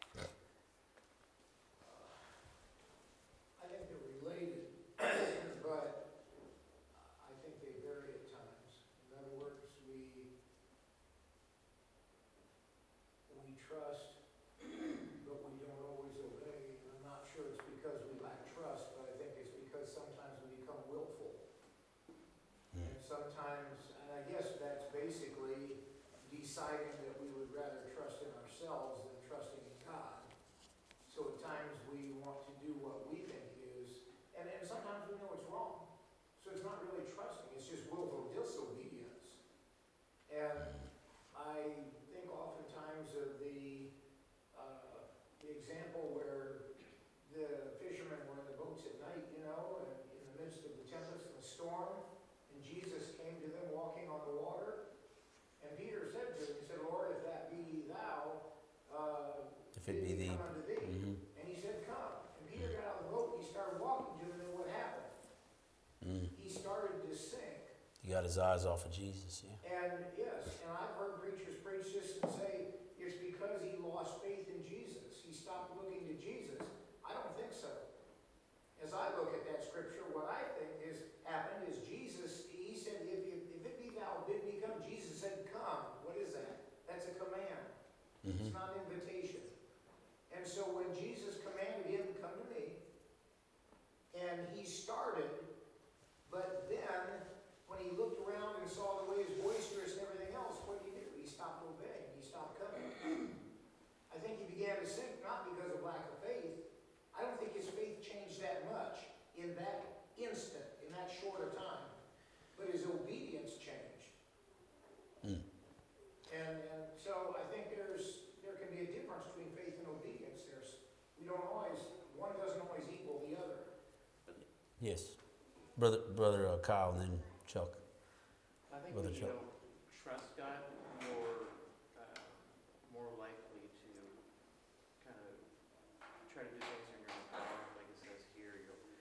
I think they're related, but I think they vary at times. In other words, we trust, but we don't always obey. And I'm not sure it's because we lack trust, but I think it's because sometimes we become willful. And sometimes, and I guess that's basically deciding that we would rather trust in ourselves than trusting in God. So at times we want to do what we think is, and sometimes we know it's wrong. So it's not really trusting, it's just willful disobedience. And I think oftentimes of the example where the fishermen were in the boats at night, and in the midst of the tempest and the storm, and Jesus came to them walking on the water. And Peter said to him, he said, "Lord, if that be thou, If it be thee." come unto thee. Mm-hmm. And he said, "Come." And Peter got out of the boat, he started walking to him, and what happened? He started to sink. He got his eyes off of Jesus, yeah. And yes, and I've heard preachers preach this and say it's because he lost faith in Jesus. He stopped looking to Jesus. I don't think so. As I look at that scripture, what I think is happened is Jesus, he said, if it be thou, bid me come. Jesus said, "Come." What is that? That's a command. It's not an invitation. And so when Jesus commanded him, "Come to me," and he started, but then when he looked around and saw the way he's boisterous and everything else, what did he do? He stopped obeying. He stopped coming. I think he began to sink not because of lack of faith. I don't think his faith changed that much in that instant, in that short a time. But his obedience changed. And so I think there can be a difference between faith and obedience. One doesn't always equal the other. Yes. Brother Kyle, and then Chuck. I think Brother when you Chuck. don't trust God, you're more likely to kind of try to do things in your own power, like it says here.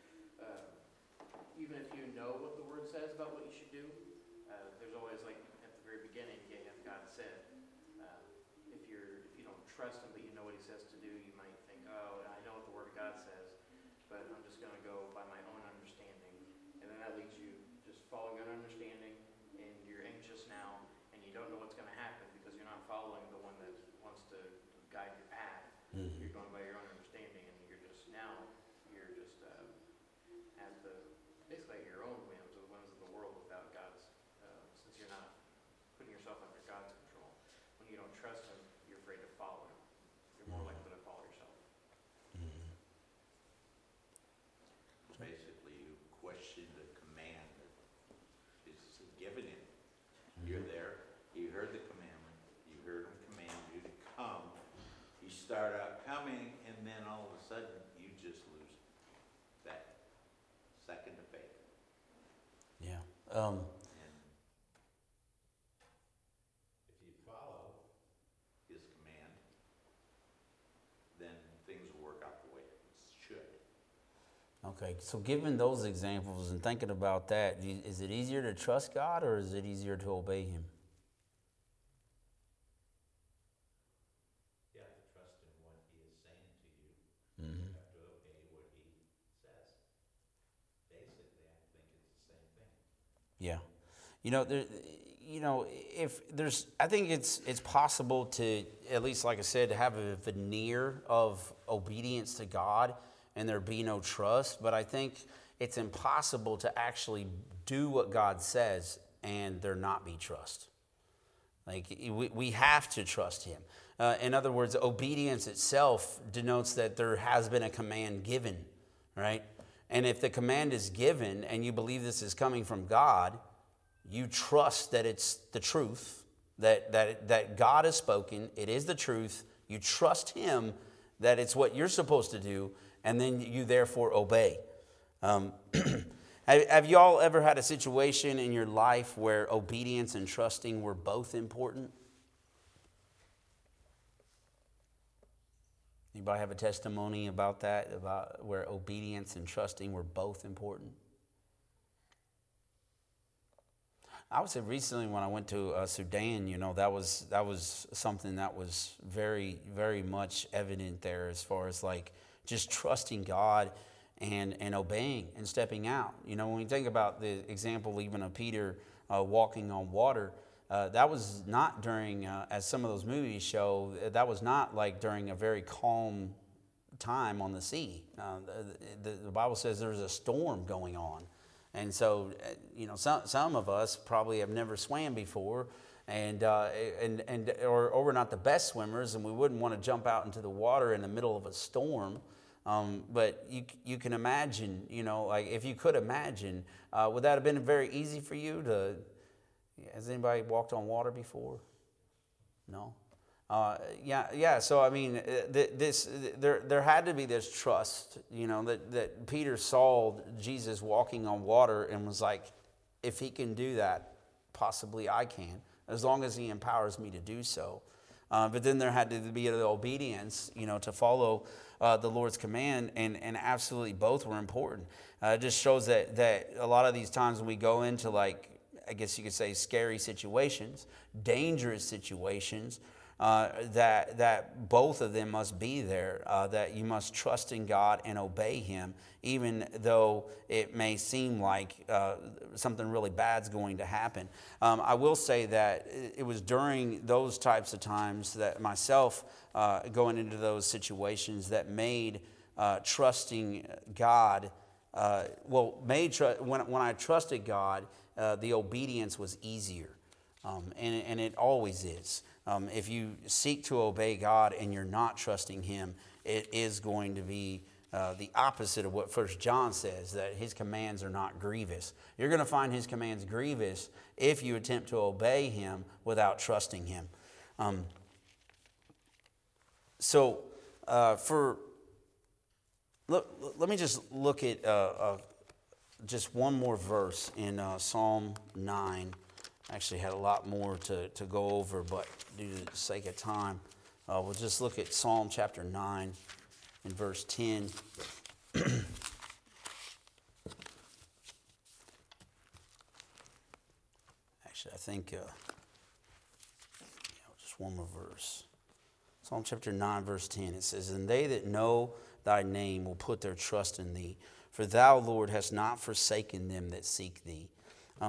Even if you know what the Word says about what you should do, there's always, like at the very beginning, you have God said. If you don't trust Him, but you know what He says to do, you might think, "Oh, I know what the Word of God says, but I'm just going to go by my own understanding," and then that leads you just following your understanding, and you're anxious now, and you don't know what's going to happen because you're not following the one that wants to guide your path. You're going by your own understanding, and you're just at basically at your own whims, or the whims of the world, without God's, since you're not putting yourself under God's control. When you don't trust Him, you're afraid to follow Him. You're more likely to follow yourself. Basically, you question the command that is given him. You're there, you heard the commandment, you heard him command you to come. You start out coming, and then all of a sudden, you just lose that second of faith. Yeah. And if you follow his command, then things will work out the way it should. Okay, so given those examples and thinking about that, is it easier to trust God or is it easier to obey Him? You have to trust in what he is saying to you. Yeah. You know, if there's, I think it's possible to, at least like I said, to have a veneer of obedience to God and there be no trust. But I think it's impossible to actually do what God says and there not be trust. Like, we have to trust him. In other words, obedience itself denotes that there has been a command given, right? And if the command is given and you believe this is coming from God, you trust that it's the truth, that God has spoken, it is the truth. You trust him that it's what you're supposed to do, and then you therefore obey. Have y'all ever had a situation in your life where obedience and trusting were both important? Anybody have a testimony about that, about where obedience and trusting were both important? I would say recently when I went to Sudan, that was something that was very, very much evident there, as far as like just trusting God and obeying and stepping out. When we think about the example even of Peter walking on water, that was not during, as some of those movies show, that was not like during a very calm time on the sea. The Bible says there was a storm going on. And so, some of us probably have never swam before, or we're not the best swimmers, and we wouldn't want to jump out into the water in the middle of a storm. But you can imagine, like if you could imagine, would that have been very easy for you to? Has anybody walked on water before? No. Yeah. So I mean, there had to be this trust, that Peter saw Jesus walking on water and was like, if he can do that, possibly I can, as long as he empowers me to do so. But then there had to be the obedience, to follow the Lord's command, and absolutely both were important. It just shows that a lot of these times when we go into, like, I guess you could say, scary situations, dangerous situations, that both of them must be there, that you must trust in God and obey him, even though it may seem like something really bad's going to happen. I will say that it was during those types of times that myself going into those situations that made trusting God, when I trusted God, the obedience was easier, and it always is. If you seek to obey God and you're not trusting him, it is going to be the opposite of what 1 John says, that his commands are not grievous. You're going to find his commands grievous if you attempt to obey him without trusting him. Let me just look at just one more verse in Psalm 9. I actually had a lot more to go over, but due to the sake of time, we'll just look at Psalm chapter 9 and verse 10. Actually, I think just one more verse. Psalm chapter 9, verse 10, it says, "And they that know thy name will put their trust in thee, for thou, Lord, hast not forsaken them that seek thee." I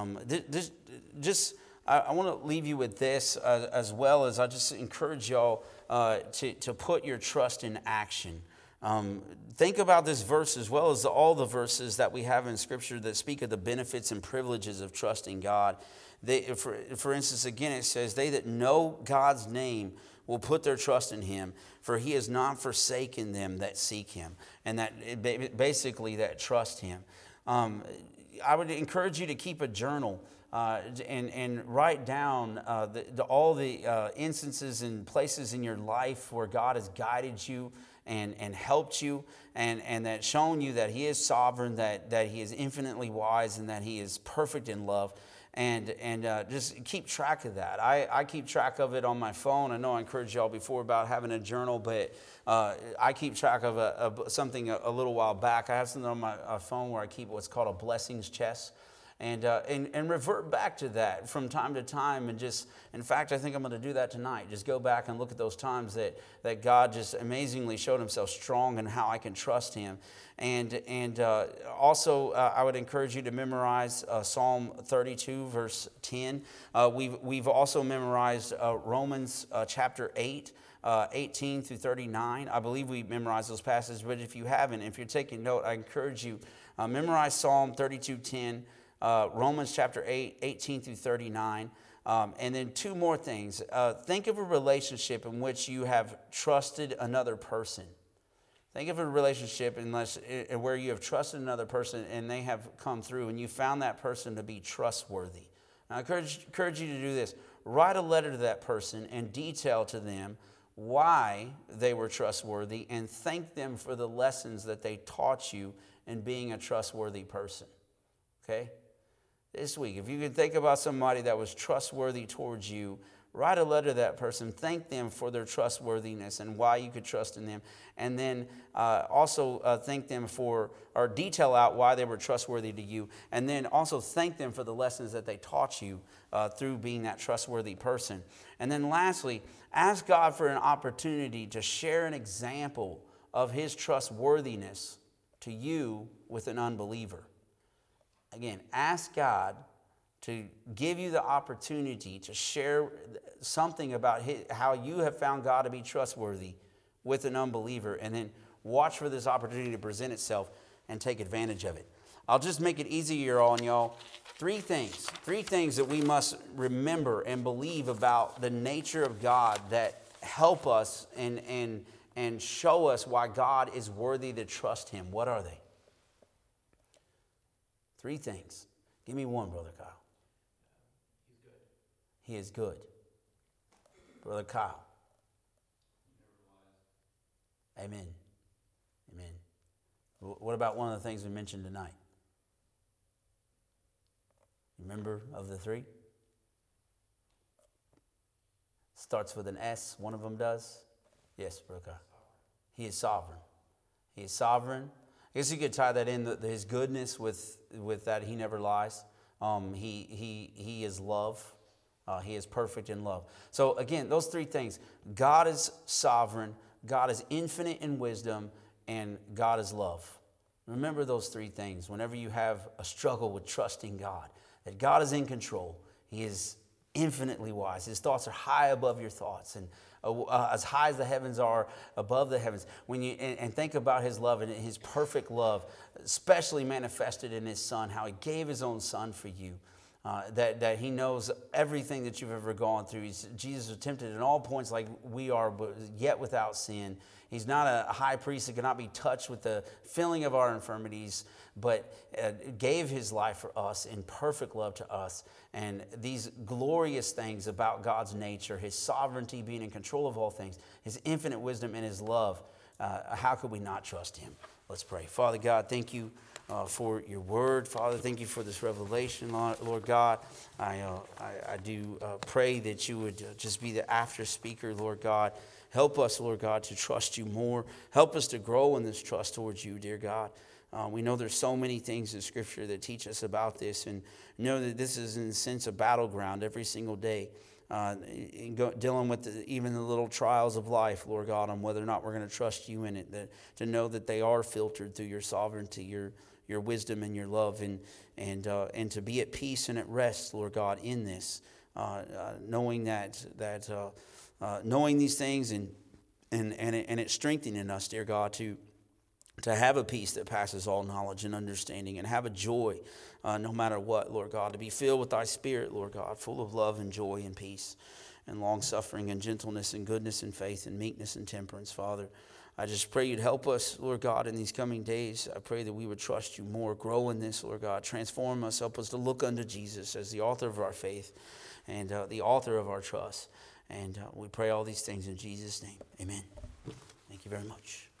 want to leave you with this, as well as I just encourage y'all to put your trust in action. Think about this verse as well as all the verses that we have in Scripture that speak of the benefits and privileges of trusting God. For instance, again, it says, "They that know God's name will put their trust in him, for he has not forsaken them that seek him," and that basically that trust him. I would encourage you to keep a journal and write down all the instances and places in your life where God has guided you and helped you, and that shown you that he is sovereign, that he is infinitely wise, and that he is perfect in love. And just keep track of that. I keep track of it on my phone. I know I encouraged y'all before about having a journal, but I keep track of something a little while back. I have something on my phone where I keep what's called a blessings chest. and revert back to that from time to time. And just, in fact, I think I'm going to do that tonight. Just go back and look at those times that God just amazingly showed himself strong and how I can trust him. And also, I would encourage you to memorize Psalm 32, verse 10. We've also memorized Romans chapter 8, 18 through 39. I believe we memorized those passages, but if you haven't, if you're taking note, I encourage you, memorize Psalm 32:10, Romans chapter 8, 18 through 39. And then two more things. Think of a relationship in which you have trusted another person. Think of a relationship where you have trusted another person and they have come through and you found that person to be trustworthy. Now, I encourage you to do this. Write a letter to that person and detail to them why they were trustworthy and thank them for the lessons that they taught you in being a trustworthy person. Okay? This week, if you can think about somebody that was trustworthy towards you, write a letter to that person, thank them for their trustworthiness and why you could trust in them. And then also thank them for, or detail out why they were trustworthy to you. And then also thank them for the lessons that they taught you through being that trustworthy person. And then lastly, ask God for an opportunity to share an example of his trustworthiness to you with an unbeliever. Again, ask God to give you the opportunity to share something about how you have found God to be trustworthy with an unbeliever, and then watch for this opportunity to present itself and take advantage of it. I'll just make it easier on y'all. Three things that we must remember and believe about the nature of God that help us and show us why God is worthy to trust him. What are they? Three things. Give me one, Brother Kyle. He is good. Brother Kyle. Amen. Amen. What about one of the things we mentioned tonight? Remember of the three? Starts with an S. One of them does. Yes, Brother Kyle. He is sovereign. He is sovereign. I guess you could tie that in, his goodness with that he never lies. He is love. He is perfect in love. So again, those three things. God is sovereign, God is infinite in wisdom, and God is love. Remember those three things whenever you have a struggle with trusting God. That God is in control. He is infinitely wise. His thoughts are high above your thoughts, and as high as the heavens are above the heavens. When you and think about his love and his perfect love, especially manifested in his Son, how he gave his own Son for you. That he knows everything that you've ever gone through. Jesus was tempted in all points like we are, but yet without sin. He's not a high priest that cannot be touched with the feeling of our infirmities, but gave his life for us in perfect love to us. And these glorious things about God's nature, his sovereignty, being in control of all things, his infinite wisdom and his love, how could we not trust him? Let's pray. Father God, thank you for your word. Father, thank you for this revelation, Lord God. I do pray that you would just be the after speaker, Lord God. Help us, Lord God, to trust you more. Help us to grow in this trust towards you, dear God. We know there's so many things in Scripture that teach us about this, and know that this is, in a sense, a battleground every single day. Dealing with even the little trials of life, Lord God, on whether or not we're going to trust you in it, to know that they are filtered through your sovereignty, your wisdom and your love, and to be at peace and at rest, Lord God, in this, knowing knowing these things and it strengthening us, dear God, to have a peace that passes all knowledge and understanding, and have a joy no matter what, Lord God, to be filled with thy Spirit, Lord God, full of love and joy and peace and long-suffering and gentleness and goodness and faith and meekness and temperance, Father. I just pray you'd help us, Lord God, in these coming days. I pray that we would trust you more, grow in this, Lord God. Transform us, help us to look unto Jesus as the author of our faith and the author of our trust. And we pray all these things in Jesus' name. Amen. Thank you very much.